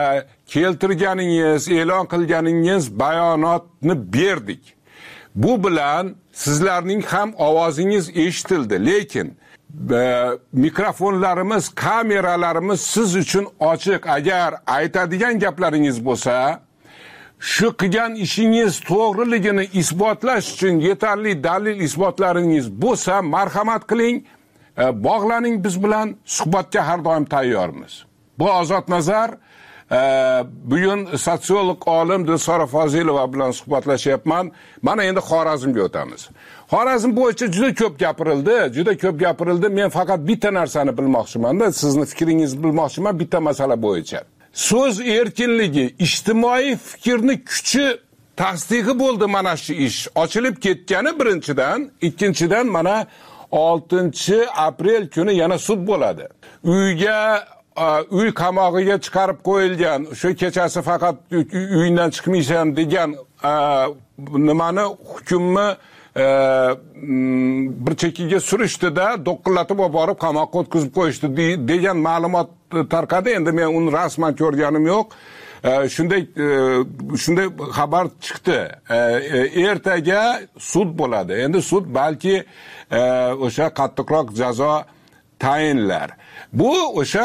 keltirganingiz, e'lon qilganingiz bayonotni berdik. Bu bilan sizlarning ham ovozingiz eshitildi, lekin e, mikrofonlarimiz, kameralarimiz siz uchun ochiq. Agar aytadigan gaplaringiz bo'lsa, shu qilgan ishingiz to'g'riligini isbotlash uchun yetarli dalil isbotlaringiz bo'lsa, marhamat qiling, e, bog'laning biz bilan, suhbatga har doim tayyormiz. Bu Ozod Nazar, e, bugun sotsiolog olim Dilsora Fozilova bilan suhbatlashyapman. Mana endi Xorazmga o'tamiz. Xorazm bo'yicha juda ko'p gapirildi, juda ko'p gapirildi. Men faqat bitta narsani bilmoqchiman-da, sizni fikringizni bilmoqchiman bitta masala bo'yicha. So'z erkinligi, ijtimoiy fikrni kuchi tasdig'i bo'ldi mana shu ish. Ochilib ketgani birinchidan, ikkinchidan mana oltinchi aprel kuni yana sud bo'ladi. Uyga uy qamog'iga chiqarib qo'yilgan, shu kechasi faqat uydan chiqmaysan degan nimani hukmni bir chekkiga surishdi-da, do'qillatib olib borib qamoqqa o'tkazib qo'yishdi degan ma'lumot tarqadi. Endi men uni rasman ko'rganim yo'q. Shunday shunday xabar chiqdi. Ertaga sud bo'ladi. Endi sud balki o'sha qattiqroq jazo tayinlar. Bu o'sha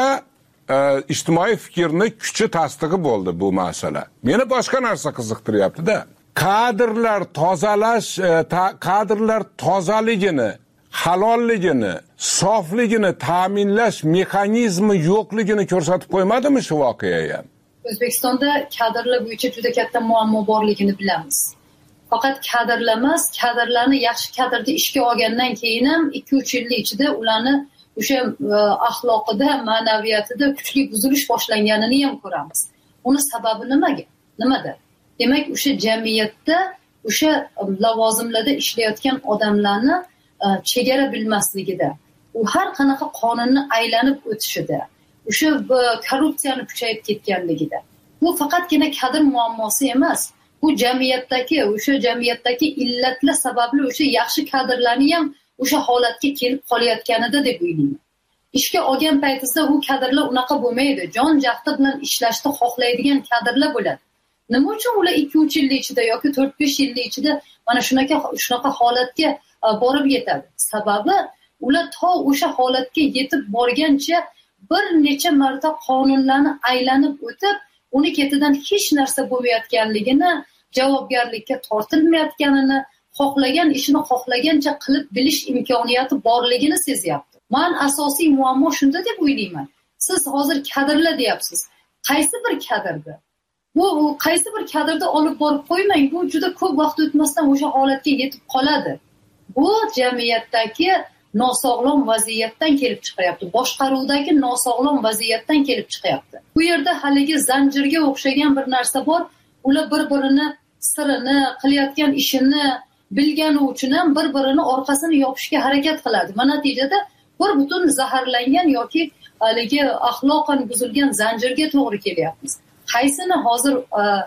ijtimoiy fikrni kuchi tasdig'i bo'ldi bu masala. Meni boshqa narsa qiziqtiryapti-da. Kadrlar tozalash, kadrlar tozaligini, halolligini, sofligini ta'minlash mexanizmi yo'qligini ko'rsatib qo'ymadimi shu voqea ham? O'zbekistonda kadrlar bo'yicha juda katta muammo borligini bilamiz. Faqat kadrlar emas, kadrlarni yaxshi kadrda ishga olgandan keyin ham ikki uch yil ichida ularni o'sha axloqida, ma'naviyatida kuchli buzilish boshlanganini ham ko'ramiz. Uni sababi nimaga? Nimada? Demak, o'sha jamiyatda, o'sha lavozimlarda ishlayotgan odamlarni chegara bilmasligida, u har qanaqa qonunni aylanib o'tishida, o'sha korrupsiyani kuchayib ketganligida. Bu faqatgina kadr muammosi emas. Bu jamiyatdagi, o'sha jamiyatdagi illatlar sababli o'sha yaxshi kadrlarni ham o'sha holatga kelib qolayotganida deb o'ylayman. Ishga olgan paytingizda u kadrlar unaqa bo'lmaydi. Jon jahdi bilan ishlashni xohlaydigan kadrlar bo'ladi. Nima uchun ular ikki uch yil ichida yoki to'rt besh yil ichida mana shunaqa shunaqa holatga borib yetadi? Sababi ular to o'sha holatga yetib borgancha bir necha marta qonunlarni aylanib o'tib, uni ketidan hech narsa bo'lmayotganligini, javobgarlikka tortilmayotganini, xohlagan ishini xohlagancha qilib bilish imkoniyati borligini sezyapti. Men asosiy muammo shunda deb o'ylayman. Siz hozir kadrlar deyapsiz. Qaysi bir kadrda? Bu qaysi bir kadrda olib borib qo'ymang, bu juda ko'p vaqt o'tmasdan o'sha holatga yetib qoladi. Bu jamiyatdagi nosog'lom vaziyatdan kelib chiqyapti. Boshqaruvdagi nosog'lom vaziyatdan kelib chiqyapti. Bu yerda haligi zanjirga o'xshagan bir narsa bor. Ular bir-birini sirini, qilayotgan ishini bilgani uchun ham bir-birini orqasini yopishga harakat qiladi. Mana natijada bir butun zaharlangan yoki haligi axloqan buzilgan zanjirga to'g'ri kelyapmiz. Qaysini hozir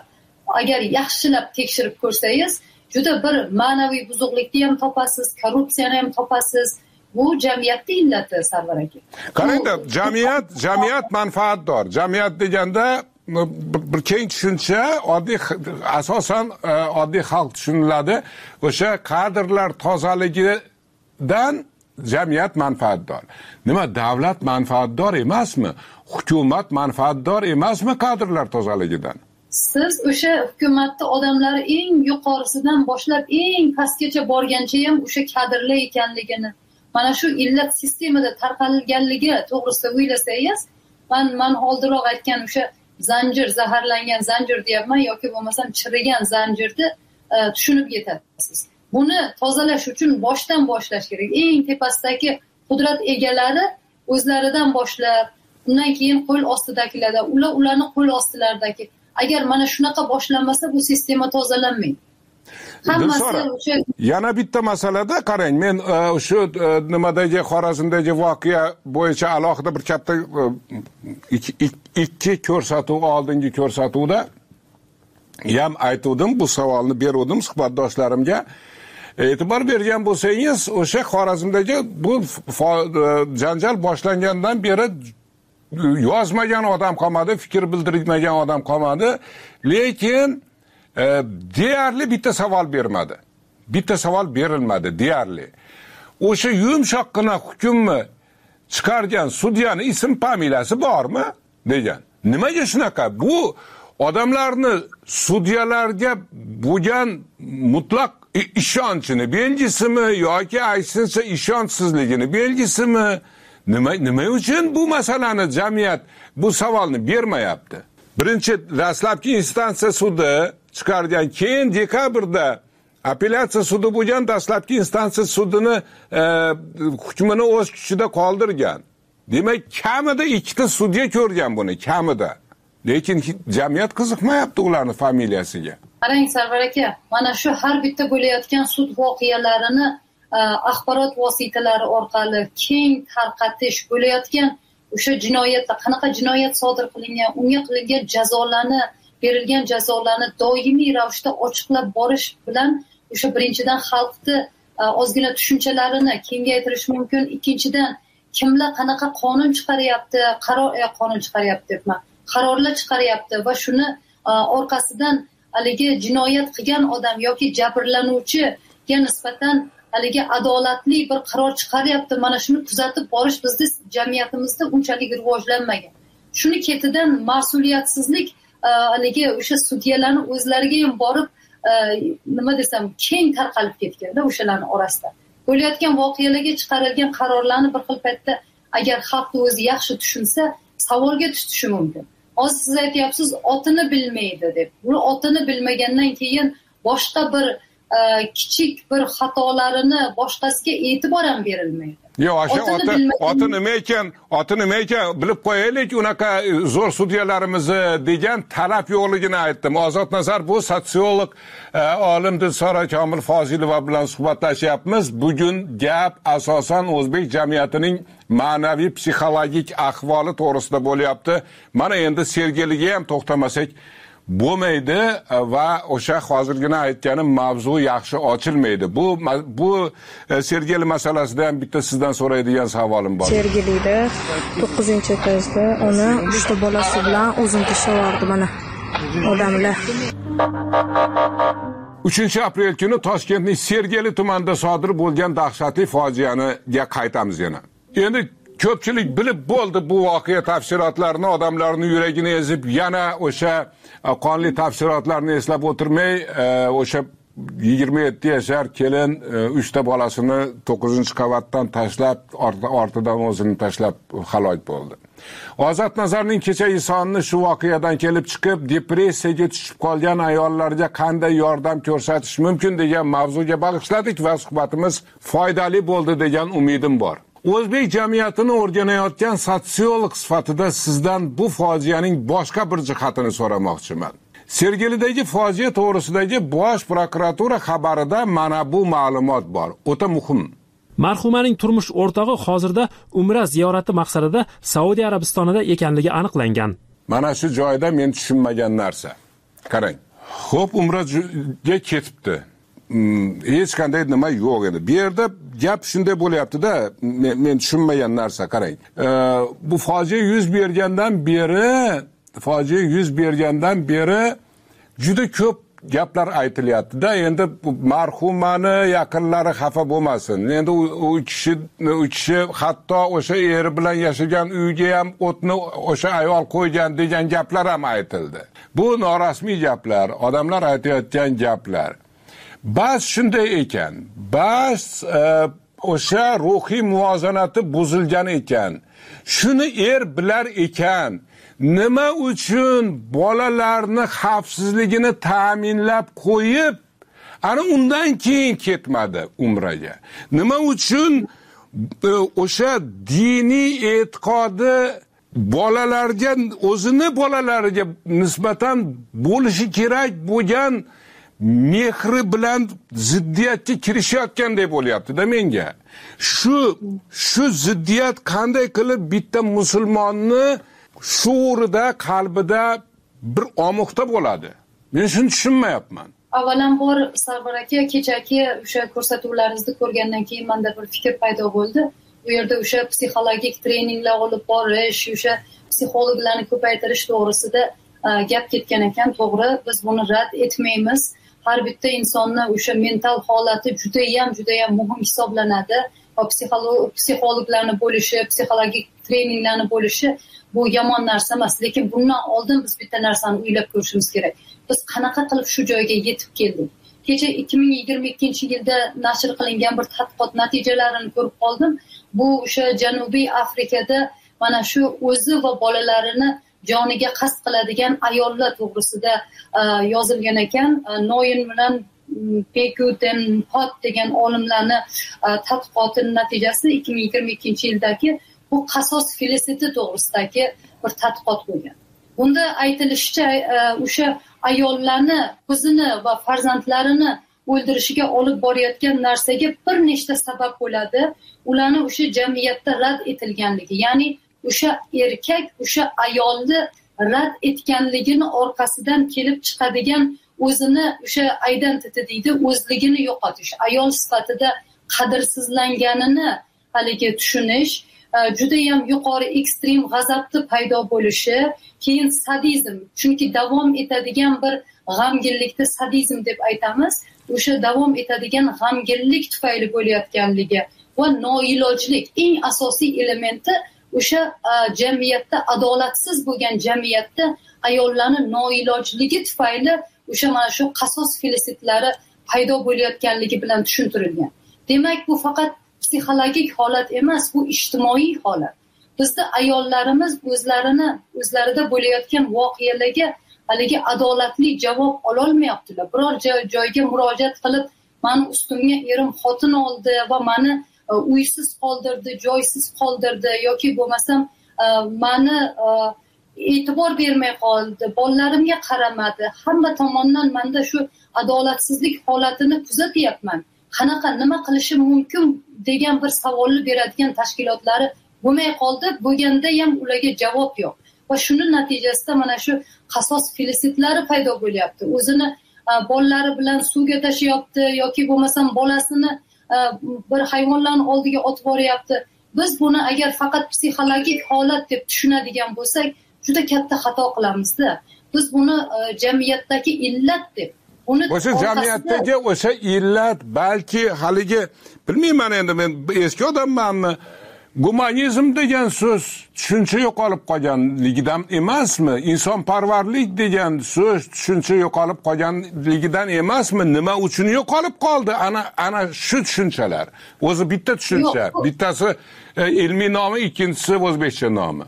agar yaxshilab tekshirib ko'rsangiz, juda bir ma'naviy buzuqlikni ham topasiz, korrupsiyani ham topasiz. Bu jamiyatning illati, Sarvar aka. Qarangda, jamiyat, jamiyat manfaatdor. Jamiyat deganda bir keng tushuncha, oddiy asosan oddiy xalq tushuniladi. O'sha kadrlar tozaligidan jamiyat manfaatdor. Nima, davlat manfaatdor emasmi? Hukumat manfaatdor emasmi kadrlar tozaligidan? Siz o'sha hukumatda odamlari eng yuqorisidan boshlab eng pastgacha borgancha ham o'sha kadrlar ekanligini, mana shu illat sistemada tarqalganligi to'g'risida o'ylasangiz, men men oldinroq aytgan o'sha zanjir, zaharlangan zanjir deyapman yoki bo'lmasam chirigan zanjirni tushunib yetasiz. Buni tozalash uchun boshdan boshlash kerak. Eng tepasidagi qudrat egalari o'zlaridan boshlab, undan keyin qo'l ostidagilarda, ular ularni qo'l ostilaridagi. Agar mana shunaqa boshlanmasa, bu sistema tozalanmaydi. Hammasi o'sha yana bitta masalada qarang, men shu nimadagi Xorazmdagi voqea bo'yicha alohida bir katta ikki ko'rsatuv oldingi ko'rsatuvda ham aytdim, bu savolni berdim suhbatdoshlarimga. E'tibor bergan bo'lsangiz, o'sha Xorazmdagi bu janjal boshlangandan beri yozmagan odam qolmadi, fikr bildirmagan odam qolmadi, lekin e, deyarli bitta savol bermadi. Bitta savol berilmadi deyarli. O'sha yumshoqqina hukmni chiqargan sudyani ism familiyasi bormi degan. Nimaga shunaqa? Bu odamlarni sudyalarga bo'lgan mutlaq ishonchini belgisimi yoki aytsincha ishonchsizligini belgisimi? Nima nima uchun bu masalani jamiyat bu savolni bermayapti? Birinchi dastlabki instansiya sudi chiqargan, keyin dekabrda apellyatsiya sudi bo'lgan, dastlabki instansiya sudini e, hukmini o'z kuchida qoldirgan. Demak, kamida ikkita sudya ko'rgan buni, kamida. Lekin jamiyat qiziqmayapti ularning familiyasiga. Qarang Sarvar aka, mana shu har bitta bo'layotgan sud voqealarini axborot vositalari orqali keng tarqatish, bo'layotgan o'sha jinoyatlar, qanaqa jinoyat sodir qilingan, unga qilingan jazolarni, berilgan jazolarni doimiy ravishda ochiqlab borish bilan o'sha birinchidan xalqni ozgina tushunchalarini kengaytirish mumkin. Ikkinchidan, kimlar qanaqa qonun chiqaryapti, qaror qonun chiqaryapti debman, qarorlar chiqaryapti va shuni orqasidan haligi jinoyat qilgan odam yoki jabrlanuvchiga nisbatan haligi adolatli bir qaror chiqaryapti. Mana shuni kuzatib borish bizda jamiyatimizda unchalik rivojlanmagan. Shuni ketidan mas'uliyatsizlik haligi o'sha sudyalarning o'zlariga ham borib nima desam keng tarqalib ketganda o'shalarning orasida bo'layotgan voqealarga chiqarilgan qarorlarni bir xil paytda agar xalqni o'zi yaxshi tushunsa savolga tutishi mumkin. Hozir siz aytyapsiz otini bilmaydi deb. Bu otini bilmagandan keyin boshqa bir kichik bir xatolarini boshqasiga e'tibor ham berilmaydi. Yo'q, o'sha oti oti nima ekan, oti nima ekan bilib qo'yaylik, unaqa zo'r sudyalarimizni degan talab yo'qligini aytdim. Ozod Nazar bu sotsiolog olim Dilsora Komil Fozilova bilan suhbatlashyapmiz. Bugun gap asosan o'zbek jamiyatining ma'naviy psixologik ahvoli to'g'risida bo'lyapti. Mana endi Sergeliga ham to'xtamasak bo'lmaydi va o'sha hozirgina aytganim mavzu yaxshi ochilmaydi. Bu bu Sergeli masalasida ham bitta sizdan so'raydigan savolim bor. Sergelida to'qqizinchi etajda ona uchta bolasi bilan o'zim tashlavardi mana odamlar. uchinchi aprel kuni Toshkentning Sergeli tumanida sodir bo'lgan dahshatli fojianiga qaytamiz yana. Endi ko'pchilik bilib bo'ldi bu voqea tafsilotlarini, odamlarning yuragini ezib, yana o'sha qonli tafsilotlarni eslab o'tirmay, o'sha yigirma yetti yashar kelin uchta bolasini to'qqizinchi qavatdan tashlab, ortidan o'zini tashlab halok bo'ldi. Ozod Nazarning kechagi sonni shu voqeadan kelib chiqib, depressiyaga tushib qolgan ayollarga qanday yordam ko'rsatish mumkin degan mavzuga bag'ishladik va suhbatimiz foydali bo'ldi degan umidim bor. O'zbek jamiyatini o'rganayotgan sotsiolog sifatida sizdan bu fojianing boshqa bir jihatini so'ramoqchiman. Sergelidagi fojia to'g'risidagi Bosh prokuratura xabarida mana bu ma'lumot bor. O'ta muhim. Marhumaning turmush o'rtog'i hozirda Umra ziyorati maqsadida Saudiya Arabistonida ekanligi aniqlangan. Mana shu joyda men tushunmagan narsa. Qarang. Xo'p, Umraga ketibdi. Hech qanday nima yo'q edi. Bu yerda gap shunday bo'lyapti-da, men, men tushunmagan narsa, qarang. E, bu fojia yuz bergandan beri, fojia yuz bergandan beri juda ko'p gaplar aytilyapti-da. Endi marhumani yaqinlari xafa bo'lmasin. Endi u, u kishi u kishi hatto o'sha eri bilan yashagan uyga ham o'tni o'sha ayol qo'ygan degan gaplar ham aytildi. Bu norasmiy gaplar, odamlar aytayotgan gaplar. Bas shunday ekan, bas o'sha ruhiy muvozanati buzilgan ekan. Shuni er bilar ekan, nima uchun bolalarni xavfsizligini ta'minlab qo'yib, ana undan keyin ketmadi Umraga? Nima uchun o'sha diniy e'tiqodi bolalarga, o'zini bolalariga nisbatan bo'lishi kerak bo'lgan mehri bilan ziddiyatga kirishayotganday bo'lyapti-da menga. Shu shu ziddiyat qanday qilib bitta musulmonni shuurida, qalbida bir omuqda bo'ladi? Men shuni tushunmayapman. Avvalambor Sarvar aka, kechagi o'sha ko'rsatuvlaringizni ko'rgandan keyin menda bir fikr paydo bo'ldi. u yerda o'sha psixologik treninglar olib borish, o'sha psixologlarni ko'paytirish to'g'risida gap ketgan ekan. To'g'ri, biz buni rad etmaymiz. Har bitta insonni o'sha mental holati juda ham juda ham muhim hisoblanadi. Va psixologlarni bo'lishi, psixologik treninglarni bo'lishi bu yomon narsa emas, lekin bundan oldin biz bitta narsani o'ylab ko'rishimiz kerak. Biz qanaqa qilib shu joyga yetib keldik? Kecha ikki ming yigirma ikkinchi yilda nashr qilingan bir tadqiqot natijalarini ko'rib qoldim. Bu o'sha Janubiy Afrikada mana shu o'zi va bolalarini joniga qasd qiladigan ayollar to'g'risida yozilgan ekan. Noyin bilan Pekuten Pot degan olimlarni tadqiqotining natijasi ikki ming yigirma ikkinchi yildagi bu qasos felisiti to'g'risidagi bir tadqiqot bo'lgan. Bunda aytilishicha, o'sha ayollarni o'zini va farzandlarini o'ldirishiga olib borayotgan narsaga bir nechta sabab bo'ladi. Ularni o'sha jamiyatda rad etilganligi, ya'ni o'sha erkak o'sha ayolni rad etganligini orqasidan kelib chiqadigan o'zini o'sha identity deydi, o'zligini yo'qotish, ayol sifatida qadrsizlanganini haligi tushunish, juda ham yuqori ekstrem g'azabni paydo bo'lishi, keyin sadizm, chunki davom etadigan bir g'amginlikni sadizm deb aytamiz, o'sha davom etadigan g'amginlik tufayli bo'layotganligi va noilojlik eng asosiy elementi o'sha jamiyatda, adolatsiz bo'lgan jamiyatda ayollarning noilojligi tufayli o'sha mana shu qasos felisitlari paydo bo'layotganligi bilan tushuntirilgan. Demak, bu faqat psixologik holat emas, bu ijtimoiy holat. Bizda ayollarimiz o'zlarini o'zlarida bo'layotgan voqealarga haligi adolatli javob ololmayaptilar. Biror joyga murojaat qilib, meni ustimga erim xotin oldi va meni uysiz qoldirdi, joysiz qoldirdi yoki bo'lmasam meni e'tibor bermay qoldi, bolalarimga qaramadi. Hamma tomondan menda shu adolatsizlik holatini kuzatyapman. Qanaqa, nima qilishim mumkin degan bir savolni beradigan tashkilotlari bo'lmay qoldi, bo'lganda ham ularga javob yo'q. Va shuni natijasida mana shu qasos felisitlari paydo bo'lyapti. O'zini bolalari bilan suvga tashiyapti yoki bo'lmasam bolasini bir hayvonlarning oldiga otib boryapti. Biz buni agar faqat psixologik holat deb tushunadigan bo'lsak, juda katta xato qilamizda. Biz buni jamiyatdagi illat deb o'sha jamiyatdagi o'sha illat balki haligi bilmayman, endi men eski odammanmi, gumanizm degan so'z tushuncha yo'qolib qolganligidan emasmi? Insonparvarlik degan so'z tushuncha yo'qolib qolganligidan emasmi? Nima uchun yo'qolib qoldi? Ana ana shu tushunchalar. O'zi bitta tushuncha, bittasi ilmiy nomi, ikkinchisi o'zbekcha nomi.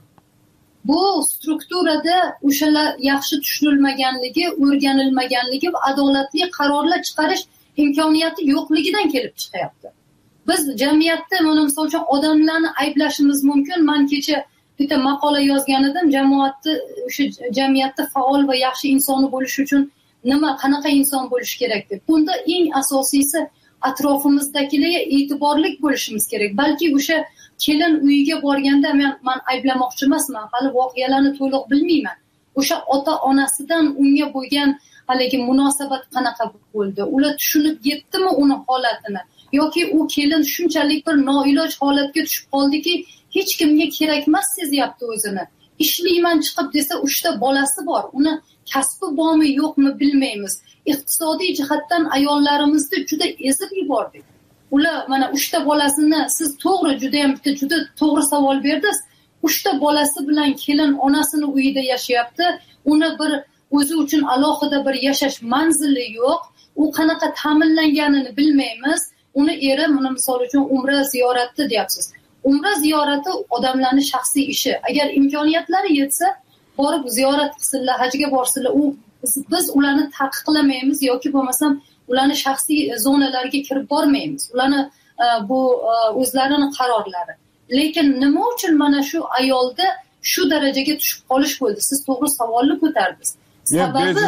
Bu strukturada o'shalar yaxshi tushunilmaganligi, o'rganilmaganligi va adolatli qarorlar chiqarish imkoniyati yo'qligidan kelib chiqyapti. Biz jamiyatda, mana misol uchun odamlarni ayblashimiz mumkin. Men kecha bitta maqola yozgan edim, jamoatni o'sha jamiyatda faol va yaxshi insoni bo'lish uchun nima, qanaqa inson bo'lish kerak deb. Bunda eng asosiysi atrofimizdagilarga e'tiborli bo'lishimiz kerak. Balki o'sha kelin uyiga borganda men men ayblamoqchi emasman, hali voqealarni to'liq bilmayman. O'sha ota-onasidan unga bo'lgan haligi munosabat qanaqa bo'ldi? Ular tushunib yetdimi uni holatini? Yoki u kelin shunchalik bir noiloj holatga tushib qoldiki, hech kimga kerak emas sezyapti o'zini. Ishlayman chiqib desa, uchta bolasi bor. Uni kasbi bormi, yo'qmi bilmaymiz. Iqtisodiy jihatdan ayollarimizni juda ezib yubordik. Ular mana uchta bolasini, siz to'g'ri, juda ham bitta juda to'g'ri savol berdingiz. Uchta bolasi bilan kelin onasini uyida yashayapti. Uni bir o'zi uchun alohida bir yashash manzili yo'q. U qanaqa ta'minlanganini bilmaymiz. Uni eri, mana misol uchun umra ziyorati deyapsiz. Umra ziyorati odamlarning shaxsiy ishi. Agar imkoniyatlari yetsa, borib ziyorat qilsinlar, hajga borsinlar. U biz ularni taqiqlamaymiz yoki bo'lmasam ularni shaxsiy zonalarga kirib bormaymiz. Ularni bu o'zlarining qarorlari. Lekin nima uchun mana shu ayolda shu darajaga tushib qolish bo'ldi? Siz to'g'ri savolni ko'tardingiz. Sababi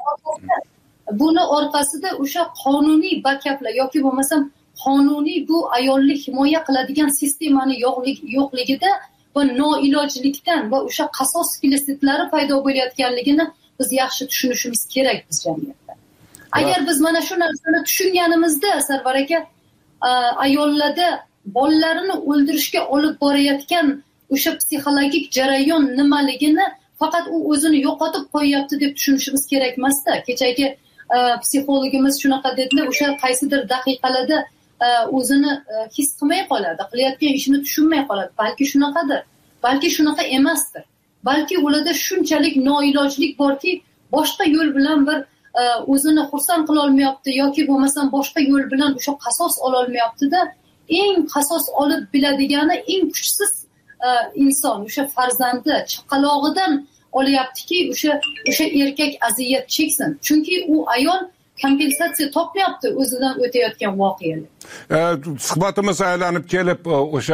buni orqasida o'sha qonuniy bakaplar yoki bo'lmasam qonuniy bu ayolni himoya qiladigan sistemani yo'qligida va noilojlikdan va o'sha qasos felisitlari paydo bo'layotganligini biz yaxshi tushunishimiz kerak biz jamiyatda. Agar biz mana shu narsani tushunganimizda, Sarvar aka, ayollarda bolalarini o'ldirishga olib borayotgan o'sha psixologik jarayon nimaligini faqat u o'zini yo'qotib qo'yyapti deb tushunishimiz kerak emasda. Kechagi psixologimiz shunaqa dedilar, o'sha qaysidir daqiqalarda o'zini his qilmay qoladi, qilayotgan ishini tushunmay qoladi. Balki shunaqadir, balki shunaqa emasdir. Balki ularda shunchalik noilojlik borki, boshqa yo'l bilan bir o'zini xursand qila olmayapti yoki bo'lmasam boshqa yo'l bilan o'sha qasos ola olmayapti-da. Eng qasos olib biladigani eng kuchsiz inson, o'sha farzandi chaqalog'idan olyaptiki, o'sha o'sha erkak aziyat cheksin. Chunki u ayol kompensatsiya topmayapti o'zidan o'tayotgan voqealar. Suhbatimiz aylanib kelib, o'sha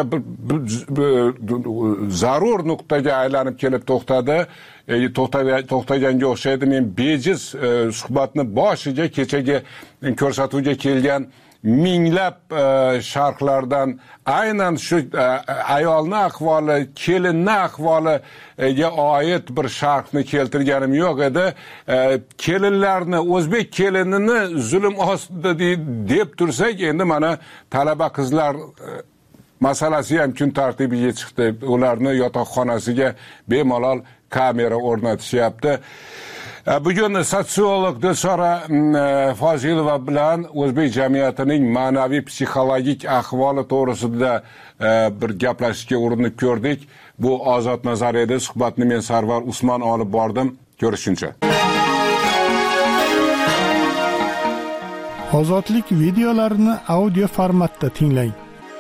zarur nuqtaga aylanib kelib to'xtadi. To'xtaganga o'xshaydi. Men bejiz suhbatni boshiga kechagi ko'rsatuvga kelgan minglab sharhlardan aynan shu ayolning ahvoli, kelinning ahvoliga oid bir sharhni keltirganim yo'q edi. Kelinlarni, o'zbek kelinini zulm ostida deb tursak, endi mana talaba qizlar masalasi ham kun tartibiga chiqdi. Ularni yotoqxonasiga bemalol kamera o'rnatishyapti. Bugun sotsiolog Dilshora Fozilova bilan o'zbek jamiyatining ma'naviy psixologik ahvoli to'g'risida bir gaplashishga urinib ko'rdik. Bu Ozod nazar edi. Suhbatni men Sarvar Usmon olib bordim. Ko'rishguncha. Ozodlik videolarini audio formatda tinglang.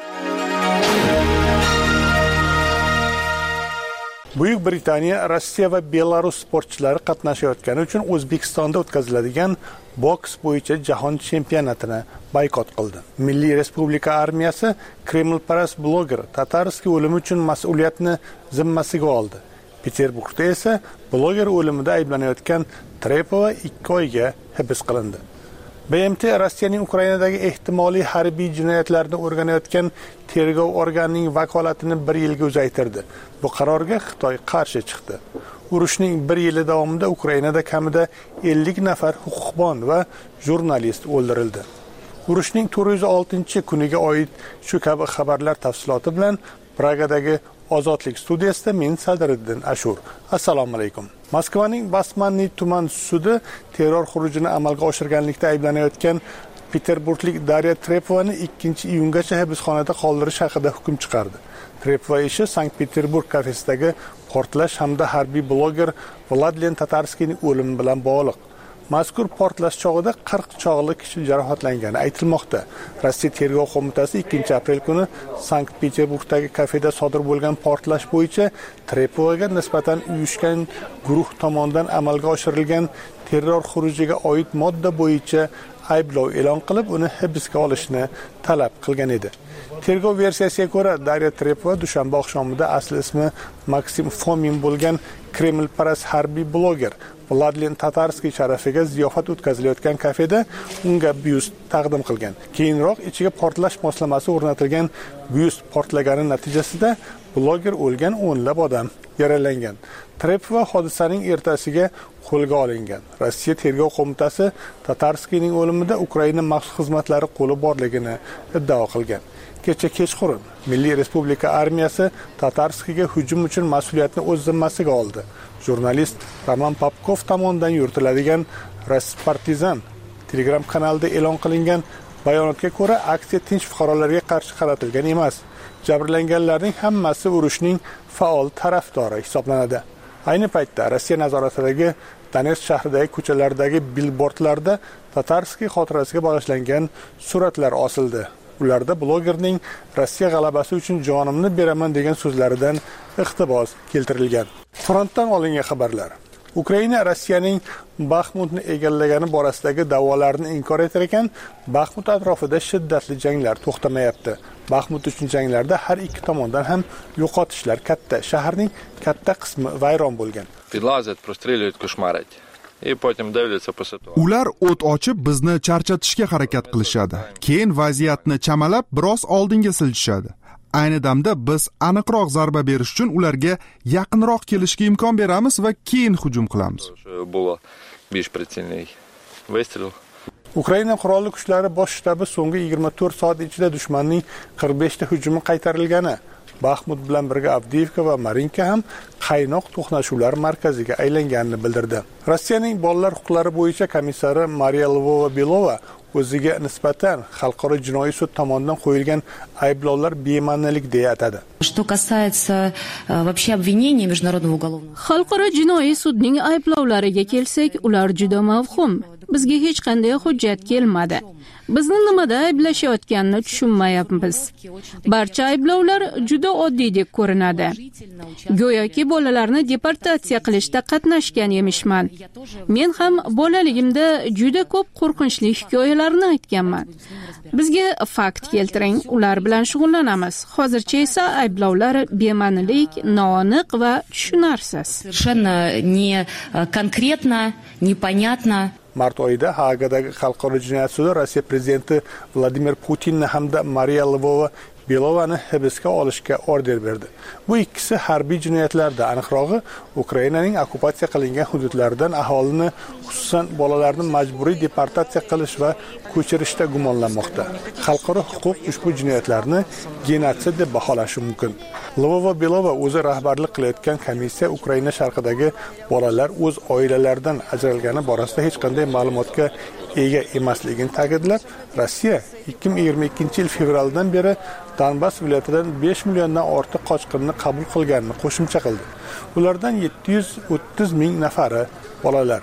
Buyuk Britaniya, Rossiya va Belarus sportchilari qatnashayotgani uchun O'zbekistonda o'tkaziladigan boks bo'yicha jahon chempionatini boykot qildi. Milliy Respublika armiyasi Kremlparast bloger Tatarskiy o'limi uchun mas'uliyatni zimmasiga oldi. Peterburgda esa bloger o'limida ayblanayotgan Trepova ikki oyga hibs qilindi. B M T Rossiyaning Ukrainadagi ehtimoliy harbiy jinoyatlarni o'rganayotgan tergov organining vakolatini bir yilga uzaytirdi. Bu qarorga Xitoy qarshi chiqdi. Urushning bir yili davomida Ukrainada kamida ellik nafar huquqbon va jurnalist o'ldirildi. Urushning to'rt yuz oltinchi kuniga oid shu kabi xabarlar tafsiloti bilan Pragadagi Ozodlik studiyasida men Sadriddin Ashur. Assalomu alaykum. Moskvaning Basmanniy tuman sudi terror xurujini amalga oshirganlikda ayblanayotgan Peterburglik Darya Trepovani ikkinchi iyungacha hibsxonada qoldirish haqida hukm chiqardi. Trepova ishi Sankt-Peterburg kafesidagi portlash hamda harbiy bloger Vladlen Tatarskiyning o'limi bilan bog'liq. Mazkur portlash chog'ida qirq chog'li kishi jarohatlangani aytilmoqda. Rossiya tergov qo'mitasi ikkinchi aprel kuni Sankt-Peterburgdagi kafeda sodir bo'lgan portlash bo'yicha Trepovaga nisbatan uyushgan guruh tomonidan amalga oshirilgan terror xurujiga oid modda bo'yicha ayblov e'lon qilib, uni hibsga olishni talab qilgan edi. Tergov versiyasiga ko'ra, Darya Trepova dushanba oqshomida asli ismi Maksim Fomin bo'lgan Kremlparast harbiy bloger Vladlen Tatarskiy sharafiga ziyofat o'tkazilayotgan kafeda unga byust taqdim qilgan. Keyinroq ichiga portlash moslamasi o'rnatilgan byust portlagani natijasida bloger o'lgan, o'nlab odam yaralangan. Trepova hodisaning ertasiga qo'lga olingan. Rossiya tergov qo'mitasi Tatarskiyning o'limida Ukraina maxsus xizmatlari qo'li borligini iddao qilgan. Kecha kechqurun Milliy Respublika armiyasi Tatarskiyga hujum uchun mas'uliyatni o'z zimmasiga oldi. Jurnalist Roman Popkov tomonidan yuritiladigan Raspartizan Telegram kanalida e'lon qilingan bayonotga ko'ra, aksiya tinch fuqarolarga qarshi qaratilgan emas. Jabrlanganlarning hammasi urushning faol tarafdori hisoblanadi. Ayni paytda Rossiya nazoratidagi Donetsk shahridagi ko'chalardagi billbordlarda Tatarskiy xotirasiga bag'ishlangan suratlar osildi. Ularda blogerning Rossiya g'alabasi uchun jonimni beraman degan so'zlaridan iqtibos keltirilgan. Frontdan olingan xabarlar. Ukraina Rossiyaning Baxmutni egallagani borasidagi da'volarni inkor etar ekan, Baxmut atrofida shiddatli janglar to'xtamayapti. Baxmut uchun janglarda har ikki tomondan ham yo'qotishlar katta. Shaharning katta qismi vayron bo'lgan. Ular o't ochib bizni charchatishga harakat qilishadi. Keyin vaziyatni chamalab biroz oldinga siljishadi. Ayni damda biz aniqroq zarba berish uchun ularga yaqinroq kelishga imkon beramiz va keyin hujum qilamiz. Ukraina qurolli kuchlari bosh shtabi so'nggi yigirma to'rt soat ichida dushmanning qirq besh ta hujumi qaytarilgani, Baxmut bilan birga Avdiivka va Marinka ham qaynoq to'qnashuvlar markaziga aylanganini bildirdi. Rossiyaning bolalar huquqlari bo'yicha komissari Mariya Lvova-Belova o'ziga nisbatan xalqaro jinoiy sud tomonidan qo'yilgan ayblovlar bema'nilik deya atadi. Что касается вообще обвинений международного уголовного xalqaro jinoiy sudning ayblovlariga kelsak, ular juda mavhum. Bizga hech qanday hujjat kelmadi. Bizni nimada ayblashayotganini tushunmayapmiz. Barcha ayblovlar juda oddiydek ko'rinadi. Go'yoki bolalarni deportatsiya qilishda qatnashgan emishman. Men ham bolaligimda juda ko'p qo'rqinchli hikoyalarni aytganman. Bizga fakt keltiring, ular bilan shug'ullanamiz. Hozircha esa ayblovlar bema'nilik, noaniq va tushunarsiz. Совершенно не конкретно, непонятно. Mart oyida Haagadagi xalqaro jinoyat sudi Rossiya prezidenti Vladimir Putinni hamda Mariya Lvova-Belovani hibsga olishga order berdi. Bu ikkisi harbiy jinoyatlarda, aniqrog'i Ukrainaning okupatsiya qilingan hududlaridan aholini, xususan bolalarni majburiy deportatsiya qilish va ko'chirishda gumonlanmoqda. Xalqaro huquq ushbu jinoyatlarni genotsid deb baholashi mumkin. Lvova-Belova o'zi rahbarlik qilayotgan komissiya Ukraina sharqidagi bolalar o'z oilalaridan ajralgani borasida hech qanday ma'lumotga ega emasligini ta'kidlab, Rossiya ikki ming yigirma ikkinchi yil fevraldan beri Donbass viloyatidan besh milliondan ortiq qochqinni qabul qilganini qo'shimcha qildi. Ulardan yetti yuz o'ttiz ming nafari bolalar.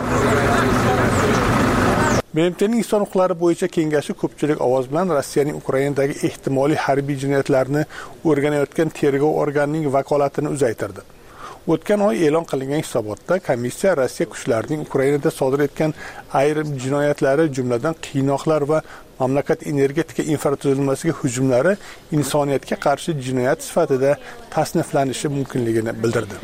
B M T'ning inson huquqlari bo'yicha kengashi ko'pchilik ovoz bilan Rossiyaning Ukrainadagi ehtimoliy harbiy jinoyatlarni o'rganayotgan tergov organining vakolatini uzaytirdi. O'tgan oy e'lon qilingan hisobotda komissiya Rossiya kuchlarining Ukrainada sodir etgan ayrim jinoyatlari, jumladan qiynoqlar va mamlakat energetika infratuzilmasiga hujumlari insoniyatga qarshi jinoyat sifatida tasniflanishi mumkinligini bildirdi.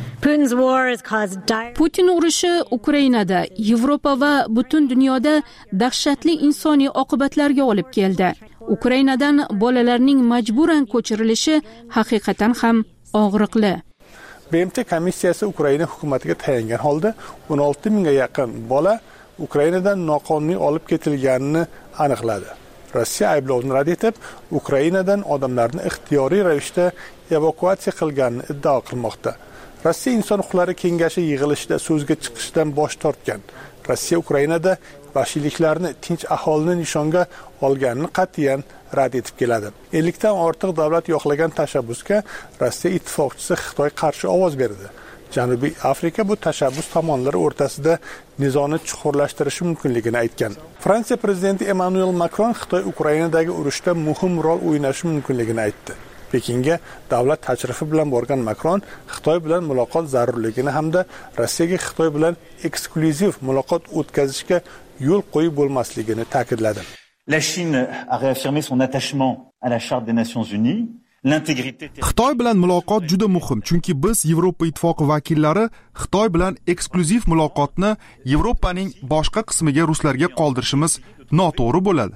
Putin urushi Ukrainada, Yevropa va butun dunyoda dahshatli insoniy oqibatlarga olib keldi. Ukrainadan bolalarning majburan ko'chirilishi haqiqatan ham og'riqli. B M T komissiyasi Ukraina hukumatiga tayangan holda o'n olti mingga yaqin bola Ukrainadan noqonuniy olib ketilganini aniqladi. Rossiya ayblovni rad etib, Ukrainadan odamlarni ixtiyoriy ravishda evakuatsiya qilganini iddao qilmoqda. Rossiya inson huquqlari kengashi yig'ilishida so'zga chiqishdan bosh tortgan. Rossiya Ukrainada vahshiyliklarni tinch aholini nishonga olganini qat'iyan rad etib keladi. ellik dan ortiq davlat yo'qlagan tashabbusga Rossiya ittifoqchisi Xitoy qarshi ovoz berdi. Janubiy Afrika bu tashabbus tomonlari o'rtasida nizoni chuqurlashtirishi mumkinligini aytgan. Fransiya prezidenti Emmanuel Macron Xitoy Ukrainadagi urushda muhim rol o'ynashi mumkinligini aytdi. Pekinga davlat tashrifi bilan borgan Macron Xitoy bilan muloqot zarurligini hamda Rossiyaga Xitoy bilan eksklyuziv muloqot o'tkazishga yo'l qo'yib bo'lmasligini ta'kidladi. La Chine a réaffirmé son attachement à la Charte des Nations Unies. Xitoy bilan muloqot juda muhim, chunki biz Yevropa ittifoqi vakillari Xitoy bilan eksklyuziv muloqotni Yevropaning boshqa qismiga ruslarga qoldirishimiz noto'g'ri bo'ladi.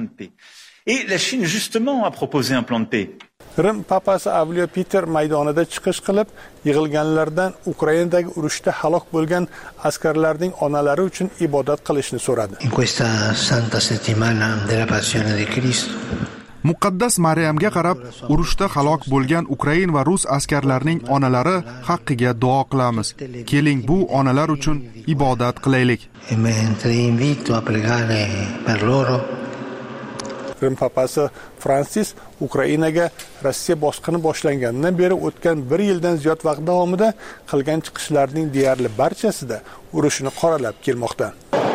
Et la Chine justement a proposé un plan de paix. Rim papasi Avliyo Peter maydonida chiqish qilib, yig'ilganlardan Ukrainadagi urushda halok bo'lgan askarlarning onalari uchun ibodat qilishni so'radi. In questa santa settimana della passione di Cristo Muqaddas Maryamga qarab, urushda halok bo'lgan Ukrain va rus askarlarining onalari haqqiga duo qilamiz. Keling, bu onalar uchun ibodat qilaylik. Rim papasi Fransis Ukrainaga Rossiya bosqini boshlangandan beri o'tgan bir yildan ziyod vaqt davomida qilgan chiqishlarining deyarli barchasida urushni qoralab kelmoqda.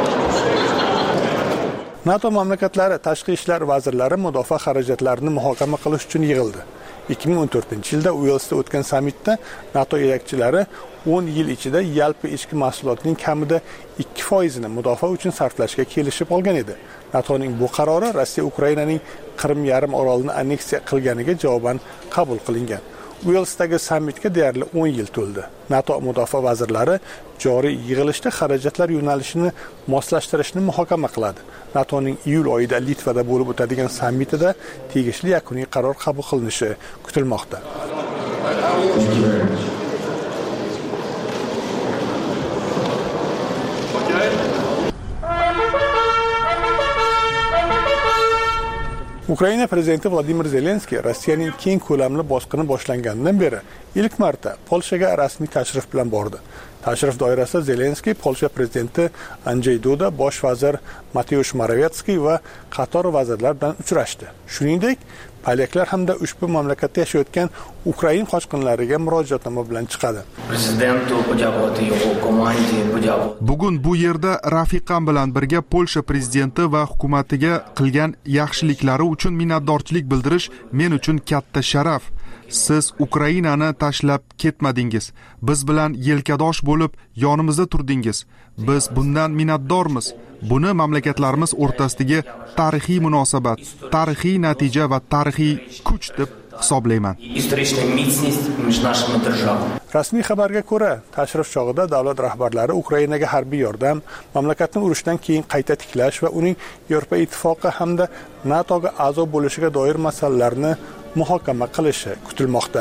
NATO mamlakatlari tashqi ishlar vazirlari mudofaa xarajatlarini muhokama qilish uchun yig'ildi. ikki ming o'n to'rtinchi yilda Uelsda o'tgan sammitda NATO yetakchilari o'n yil ichida yalpi ichki mahsulotning kamida ikki foizini mudofaa uchun sarflashga kelishib olgan edi. NATOning bu qarori Rossiya Ukrainaning Qrim yarim orolini anneksiya qilganiga javoban qabul qilingan. Uelsdagi sammitga deyarli o'n yil to'ldi. NATO mudofaa vazirlari joriy yig'ilishda xarajatlar yo'nalishini moslashtirishni muhokama qiladi. NATOning iyul oyida Litvada bo'lib o'tadigan sammitida tegishli yakuniy qaror qabul qilinishi kutilmoqda. Ukraina prezidenti Vladimir Zelenskiy Rossiyaning keng ko'lamli bosqini boshlanganidan beri ilk marta Polshaga rasmiy tashrif bilan bordi. Tashrif doirasida Zelenskiy Polsha prezidenti Andrzej Duda, bosh vazir Mateusz Morawiecki va qator vazirlar bilan uchrashdi. Shuningdek, polyaklar hamda ushbu mamlakatda yashayotgan Ukrain qochqinlariga murojaatnoma bilan chiqadi. Bugun bu yerda rafiqam bilan birga Polsha prezidenti va hukumatiga qilgan yaxshiliklari uchun minnatdorchilik bildirish men uchun katta sharaf. Siz Ukrainani tashlab ketmadingiz. Biz bilan yelkadosh bo'lib yonimizda turdingiz. Biz bundan minnatdormiz. Buni mamlakatlarimiz o'rtasidagi tarixiy munosabat, tarixiy natija va tarixiy kuch deb hisoblayman. Rasmiy xabarga ko'ra, tashrif chog'ida davlat rahbarlari Ukrainaga harbiy yordam, mamlakatni urushdan keyin qayta tiklash va uning Yevropa ittifoqi hamda NATOga a'zo bo'lishiga doir masalalarni muhokama qilishi kutilmoqda.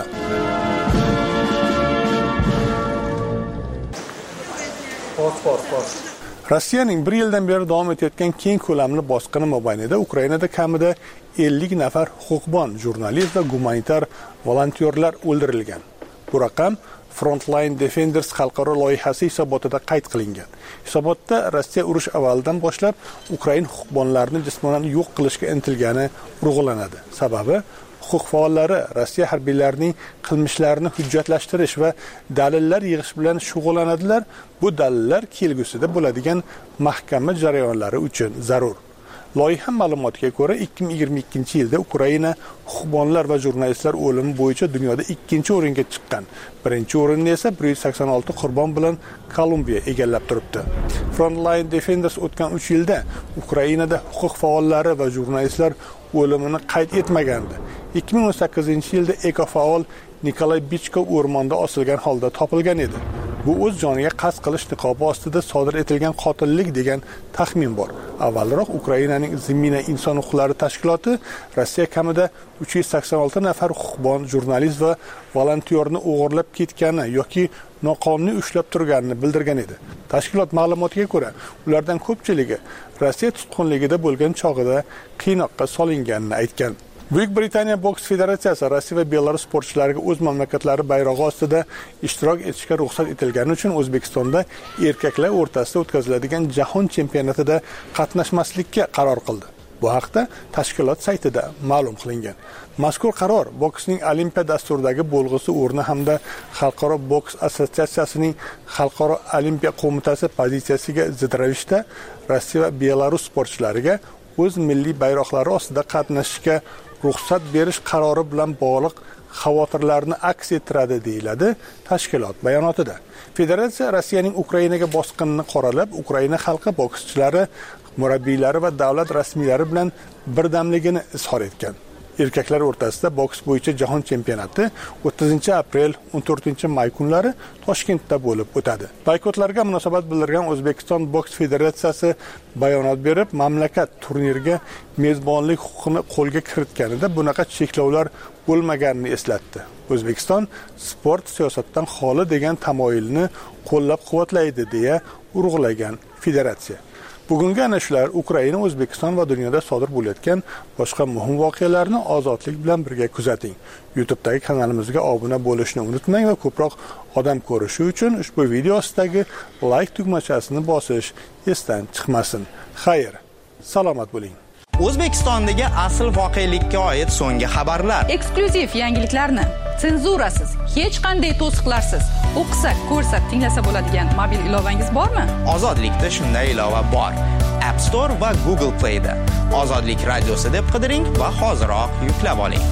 Rossiyaning bir yildan beri davom etayotgan keng ko'lamli bosqini mobaynida Ukrainada kamida ellik nafar huquqbon, jurnalist va gumanitar volontyorlar o'ldirilgan. Bu raqam Frontline Defenders xalqaro loyihasi hisobotida qayd qilingan. Hisobotda Rossiya urush avvalidan boshlab Ukrain huquqbonlarini jismonan yo'q qilishga intilgani urg'ulanadi. Sababi huquq faollari Rossiya harbiylarining qilmishlarini hujjatlashtirish va dalillar yig'ish bilan shug'ullanadilar. Bu dalillar kelgusida bo'ladigan mahkama jarayonlari uchun zarur. Loyiha ma'lumotiga ko'ra, ikki ming yigirma ikkinchi yilda Ukraina huquqbonlar va jurnalistlar o'limi bo'yicha dunyoda ikkinchi o'ringa chiqqan. Birinchi o'rinni esa bir yuz sakson olti qurbon bilan Kolumbiya egallab turibdi. Frontline Defenders o'tgan uch yilda Ukrainada huquq faollari va jurnalistlar o'limini qayd etmagandi. ikki ming o'n sakkizinchi yilda ekofaol Nikolay Bichko o'rmonda osilgan holda topilgan edi. Bu o'z joniga qasd qilish niqobi ostida sodir etilgan qotillik degan taxmin bor. Avvalroq Ukrainaning Zimina inson huquqlari tashkiloti Rossiya kamida uch yuz sakson olti nafar huquqbon, jurnalist va volontyorni o'g'irlab ketgani yoki noqonuniy ushlab turganini bildirgan edi. Tashkilot ma'lumotiga ko'ra, ulardan ko'pchiligi Rossiya tutqunligida bo'lgan chog'ida qiynoqqa solinganini aytgan. Buyuk Britaniya boks federatsiyasi Rossiya va Belarus sportchilariga o'z mamlakatlari bayrog'i ostida ishtirok etishga ruxsat etilgani uchun O'zbekistonda erkaklar o'rtasida o'tkaziladigan jahon chempionatida qatnashmaslikka qaror qildi. Bu haqda tashkilot saytida ma'lum qilingan. Mazkur qaror boksning olimpiya dasturidagi bo'lg'usi o'rni hamda Xalqaro boks assotsiatsiyasining Xalqaro olimpiya qo'mitasi pozitsiyasiga zid ravishda Rossiya va Belarus sportchilariga o'z milliy bayroqlari ostida qatnashishga ruxsat berish qarori bilan bog'liq xavotirlarni aks ettiradi deyiladi tashkilot bayonotida. Federatsiya Rossiyaning Ukrainaga bosqinini qoralab, Ukraina xalqi bokschilari, murabbiylari va davlat rasmiylari bilan birdamligini izhor etgan. Erkaklar o'rtasida boks bo'yicha jahon chempionati o'ttizinchi aprel o'n to'rtinchi may kunlari Toshkentda bo'lib o'tadi. Boykotlarga munosabat bildirgan O'zbekiston boks federatsiyasi bayonot berib, mamlakat turnirga mezbonlik huquqini qo'lga kiritganida bunaqa cheklovlar bo'lmaganini eslatdi. O'zbekiston sport siyosatdan xoli degan tamoyilni qo'llab-quvvatlaydi deya urg'ulagan federatsiya. Bugungi ana shular Ukraina, O'zbekiston va dunyoda sodir bo'layotgan boshqa muhim voqealarni ozodlik bilan birga kuzating. YouTube'dagi kanalimizga obuna bo'lishni unutmang va ko'proq odam ko'rishi uchun ushbu video ostidagi like tugmachasini bosish esdan chiqmasin. Xayr, salomat bo'ling. O'zbekistondagi asl voqelikka oid so'nggi xabarlar, eksklyuziv yangiliklarni senzurasiz, hech qanday to'siqlarsiz o'qisak, ko'rsak, tinglasa bo'ladigan mobil ilovangiz bormi? Ozodlikda shunday ilova bor. App Store va Google Play da Ozodlik radiosi deb qidiring va hoziroq yuklab oling.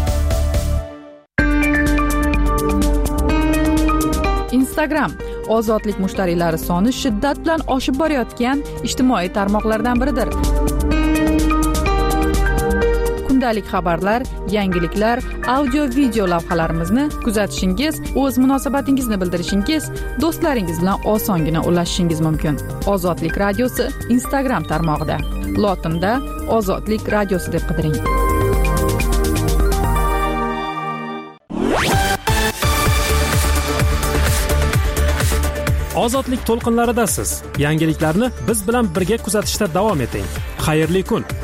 Instagram ozodlik mushtariylari soni shiddat bilan oshib borayotgan ijtimoiy tarmoqlardan biridir. Kundalik xabarlar, yangiliklar, audio-video lavhalarimizni kuzatishingiz, o'z munosabatingizni bildirishingiz, do'stlaringiz bilan osongina ulashishingiz mumkin. Ozodlik radiosi Instagram tarmog'ida. Lotinda Ozodlik radiosi deb qidiring. Ozodlik to'lqinlaridasiz. Yangiliklarni biz bilan birga kuzatishda davom eting. Xayrli kun.